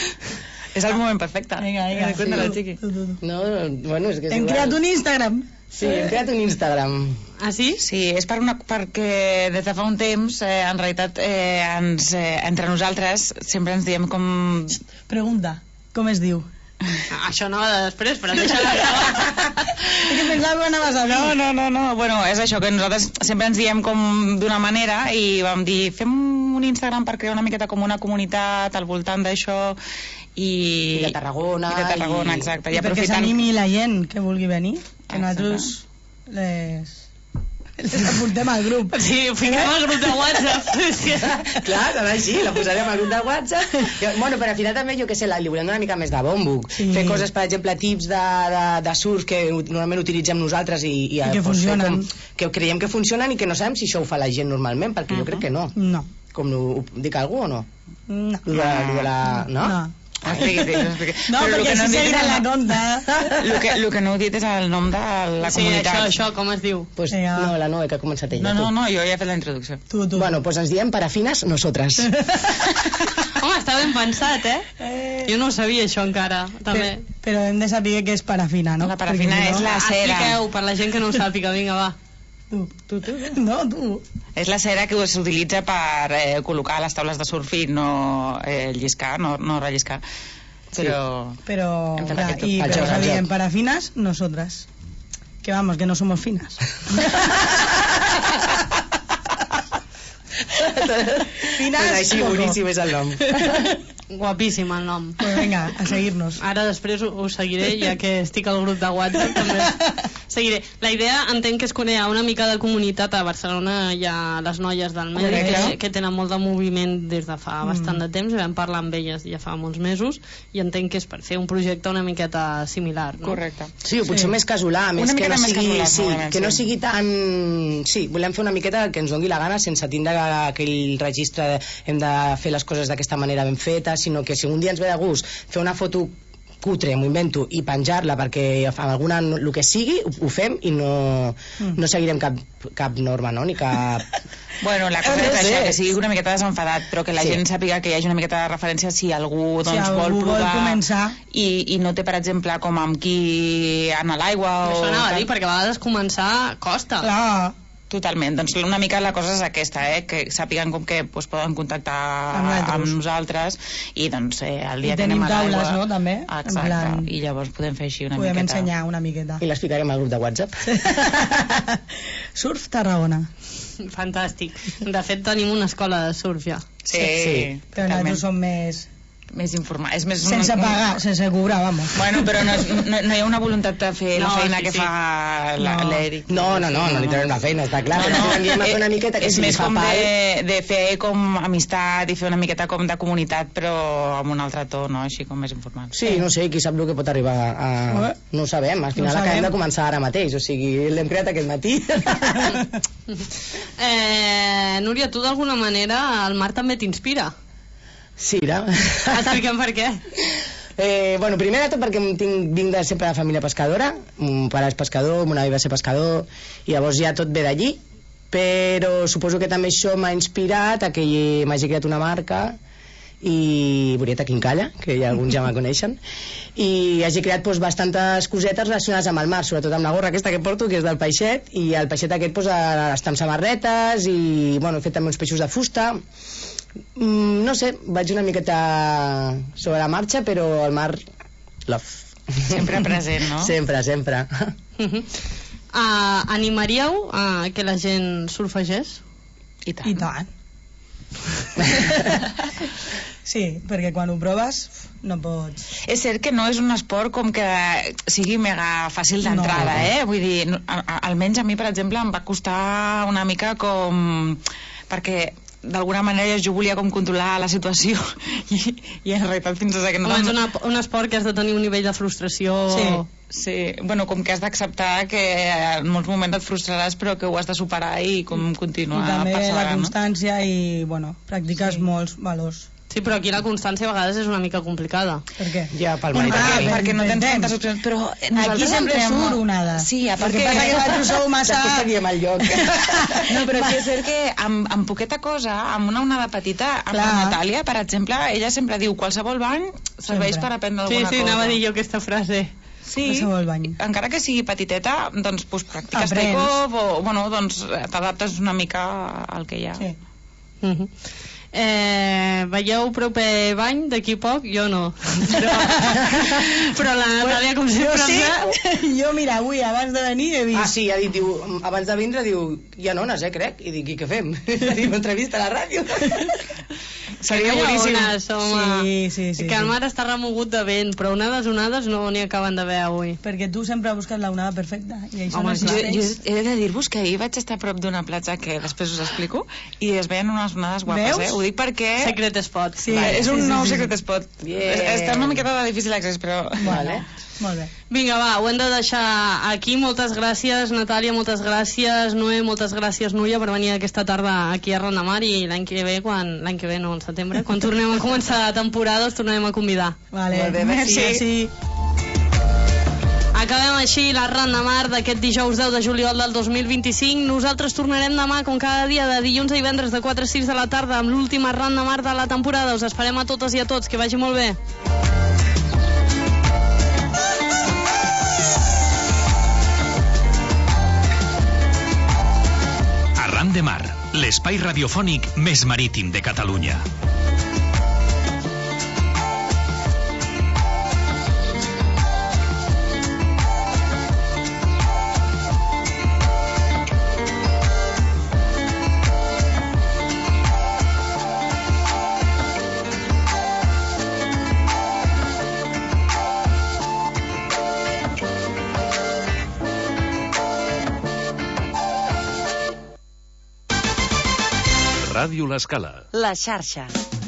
És el moment perfecte. Vinga, vinga. Cuéntala, Chiqui. Tu, tu, tu. No, bueno, és que és Hem igual. creat un Instagram. Sí, hem creat un Instagram. Ah, sí? Sí, és per una, perquè des de fa un temps, eh, en realitat, eh, ens, eh, entre nosaltres sempre ens diem com... Pregunta, com es diu? Ah, això anava de després, però deixa-la gravar. És que pensava que anaves a dir. No, no, no, no, bueno, és això, que nosaltres sempre ens diem com d'una manera i vam dir, fem un Instagram per crear una miqueta com una comunitat al voltant d'això i... I de Tarragona. I de Tarragona, i- exacte. I I perquè aprofitant... s'animi la gent que vulgui venir, que Exacte. nosaltres les... les apuntem al grup. Sí, ho fiquem al grup de WhatsApp. Sí. Clar, serà així, la posarem al grup de WhatsApp. Jo, bueno, però al final també, jo què sé, la- li volem donar una mica més de bombo. Sí. Fer coses, per exemple, tips de, de, de surf que normalment utilitzem nosaltres i, i, I que doncs, fer funcionen. Com, que creiem que funcionen i que no sabem si això ho fa la gent normalment, perquè jo crec que no. No. Com ho, ho dic algú o no? No. Lo de, lo de la... No? No. Expliqui, expliqui. No, Però el perquè que no si hem dit seguirà és la el- compta. El que, el que no heu dit és el nom de la Sí, comunitat. això, això, com es diu? Pues, Vinga. no, la Noe, que ha començat ella. No, no, tu. no, jo ja he fet la introducció. Tu, tu. Bueno, pues ens diem parafines nosotras. Home, està ben pensat, eh? Jo no ho sabia, això, encara, també. Però, però hem de saber què és parafina, no? La parafina Perquè si és no- la cera. Expliqueu, per la gent que no ho sàpiga, vinga, va. Tu, tu, tu. No, tu. És la cera que s'utilitza per eh, col·locar a les taules de surf i no eh, lliscar, no, no relliscar. Però... Però, Hem fet clar, aquest- y, al pero joc, al sabían joc. para finas, nosotras. Que vamos, que no somos finas. Finas, Pues així, poco. boníssim és el nom. Guapíssim el nom. Pues venga, a seguirnos. Ara després ho, ho seguiré, ja que estic al grup de WhatsApp també. Seguiré. La idea entenc que és crear una mica de comunitat. A Barcelona hi ha les noies del medi Correcte. que, que tenen molt de moviment des de fa Mm. bastant de temps, i vam parlar amb elles ja fa molts mesos, i entenc que és per fer un projecte una miqueta similar, no? Correcte. Sí, o potser Sí. més casolà, més Una que miqueta no més sigui, casolà, sí, segurament, que no sí. sigui tan... Sí, volem fer una miqueta que ens doni la gana sense tindre aquell registre de, hem de fer les coses d'aquesta manera ben fetes, sinó que si un dia ens ve de gust fer una foto cutre, m'ho invento, i penjar-la perquè amb alguna, el que sigui, ho, ho fem i no, Mm. no seguirem cap, cap norma, no? Ni cap... Bueno, la cosa Eh, és no això, sé. que sigui una miqueta desenfadat, però que la Sí. gent sàpiga que hi hagi una miqueta de referència si algú, doncs, algú vol vol provar començar. i, i no té, per exemple, com amb qui anar a l'aigua o... Això anava a tal. dir, perquè a vegades començar costa. Clar, Totalment, doncs una mica la cosa és aquesta, eh? Que sàpiguen com que doncs, poden contactar Amb nosaltres. amb nosaltres i doncs eh, el i dia que tenim anem a l'aigua... taules, no, també? En Exacte, plan, i llavors podem fer així una podem miqueta. ensenyar una miqueta. I les ficarem al grup de WhatsApp. Surf Tarragona. Fantàstic. De fet, tenim una escola de surf ja. Sí, Sí. sí, Però nosaltres som més... més informat. És més Sense un- pagar, sense cobrar, vamos. Bueno, però no, és, no, no hi ha una voluntat de fer No, la feina sí, que sí. fa la- No. l'Eric. No, no, no, no li traurem la feina, està clar, però no, no, fer una miqueta que és si li més fa com pal... de, de fer com amistat i fer una miqueta com de comunitat, però amb un altre to, no? Així com més informal. Sí, no sé, qui sap el que pot arribar a... Eh? No ho sabem, al final No ho acabem sabem. de començar ara mateix, o sigui, l'hem creat aquest matí. Eh, Núria, tu d'alguna manera el mar també t'inspira. Sí, no? Explica'm per què. Eh, bueno, primer de tot perquè em tinc, vinc de sempre de família pescadora, mon pare és pescador, mon avi va ser pescador, i llavors ja tot ve d'allí, però suposo que també això m'ha inspirat a que hi- m'hagi creat una marca i Burieta Quincalla, que ja alguns ja me coneixen, i hagi creat doncs, bastantes cosetes relacionades amb el mar, sobretot amb la gorra aquesta que porto, que és del peixet, i el peixet aquest doncs, està amb samarretes i bueno, he fet també uns peixos de fusta. Mm, no sé, vaig una miqueta sobre la marxa, però el mar, love. Sempre present, no? Sempre, sempre. Uh-huh. uh, animaríeu a que la gent surfegés? I tant. I tant. Sí, perquè quan ho proves no pots... És cert que no és un esport com que sigui mega fàcil d'entrada, no. eh? Vull dir, no, a, a, almenys a mi, per exemple, em va costar una mica com... perquè d'alguna manera jo volia com controlar la situació i, i en realitat fins a que no... Home, és una, un esport que has de tenir un nivell de frustració... Sí, sí. Bueno, com que has d'acceptar que en molts moments et frustraràs però que ho has de superar i com continuar I també la no? constància i, bueno, practiques sí. molts valors. Sí, però aquí la constància a vegades és una mica complicada. Per què? Ja, pel bueno, marit. Ah, perquè, perquè no tens tantes opcions, però aquí sempre entrem... surt onada. Sí, a part perquè que... passa que vosaltres sou massa... Després teníem el lloc. No, però sí és cert que amb, amb poqueta cosa, amb una onada petita, amb Clar. la Natàlia, per exemple, ella sempre diu qualsevol bany serveix sempre. per aprendre alguna cosa. Sí, sí, cosa. Anava a dir jo aquesta frase. Sí, encara que sigui petiteta, doncs, doncs practiques take-off o, bueno, doncs t'adaptes una mica al que hi ha. Sí. Uh-huh. Eh, veieu proper bany d'aquí poc? Jo no, però, però la Natàlia com sempre jo, sí. jo mira, avui abans de venir he vist... Ah, sí, ha dit, diu, abans de vindre diu, hi ha nones, eh, crec, i dic, i què fem? Diu, entrevista a la ràdio. Seria boníssim. Ones, sí, sí, sí, que el sí. mar està remogut de vent, però onades, onades no n'hi acaben d'haver avui. Perquè tu sempre busques la onada perfecta i això Home, no existeix. Jo, jo he de dir-vos que ahir vaig estar a prop d'una platja que després us explico i es veien unes onades guapes. Veus? Eh? Ho dic perquè... Secret spot. Sí, vale, és un sí, nou sí, sí. secret spot. Yeah. Està una miqueta de difícil accés, però... Vale. Molt bé. Vinga, va, ho hem de deixar aquí. Moltes gràcies, Natàlia, moltes gràcies, Noé, moltes gràcies, Núria, per venir aquesta tarda aquí a Ronda Mar i l'any que ve, quan l'any que ve, no, al setembre, quan tornem a començar la temporada, us tornarem a convidar. Vale, Molt bé, merci. merci. Acabem així la Ronda Mar d'aquest dijous deu de juliol del dos mil vint-i-cinc. Nosaltres tornarem demà, com cada dia, de dilluns a divendres de quatre a sis de la tarda, amb l'última Ronda Mar de la temporada. Us esperem a totes i a tots. Que vagi molt bé. Arran de Mar, l'espai radiofònic més marítim de Catalunya. Ràdio L'Escala. La xarxa.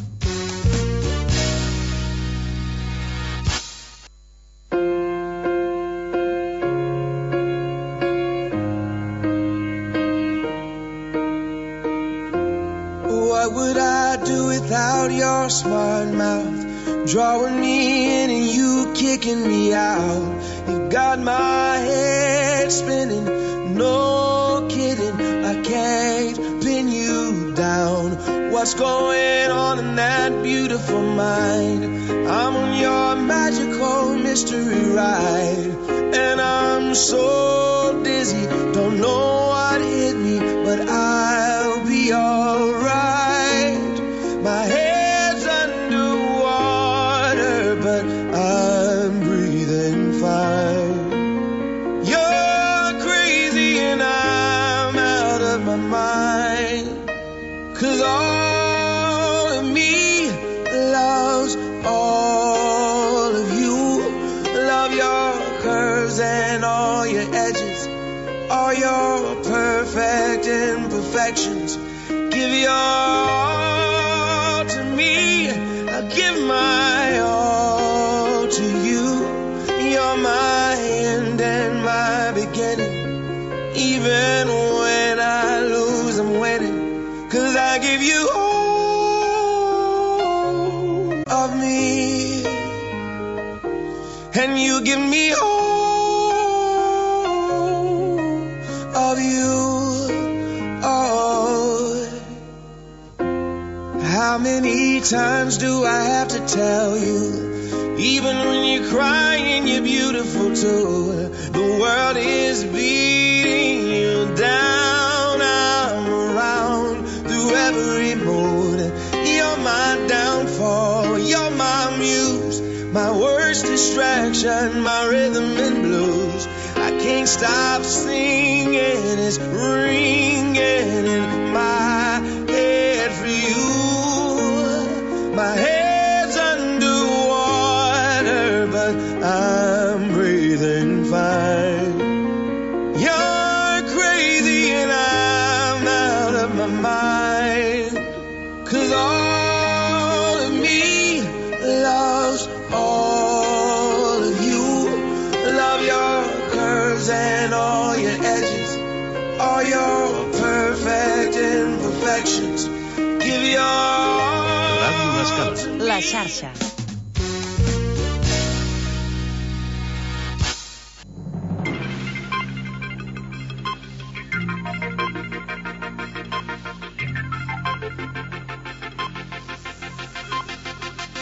What would I do without your smart mouth? Drawing me in and you kicking me out. You got my head spinning, no kidding. I can't pin you down. What's going on in that beautiful mind? I'm on your magical mystery ride, and I'm so dizzy, don't know what hit me, but I'll be alright. My head's underwater, but I'm breathing fine. You're crazy and I'm out of my mind, 'cause all of me loves all of you. Love your curves and all your edges, all your perfect imperfections. Give your all to me, I'll give my all to you. You're my end and my beginning. Even when I lose, I'm winning, 'cause I give you all of me, and you give me all of you. Oh, how many many times do I have to tell you? Even when you're crying, you're beautiful too. The world is beating you down. I'm around through every mood. You're my downfall, you're my muse, my worst distraction, my rhythm and blues. I can't stop singing, it's ringing in my head for you. My head's underwater, but I'm breathing fine. You're crazy and I'm out of my mind. 'Cause all of me loves all of you. Love your curves and all your edges, all your perfect imperfections. Give your La xarxa.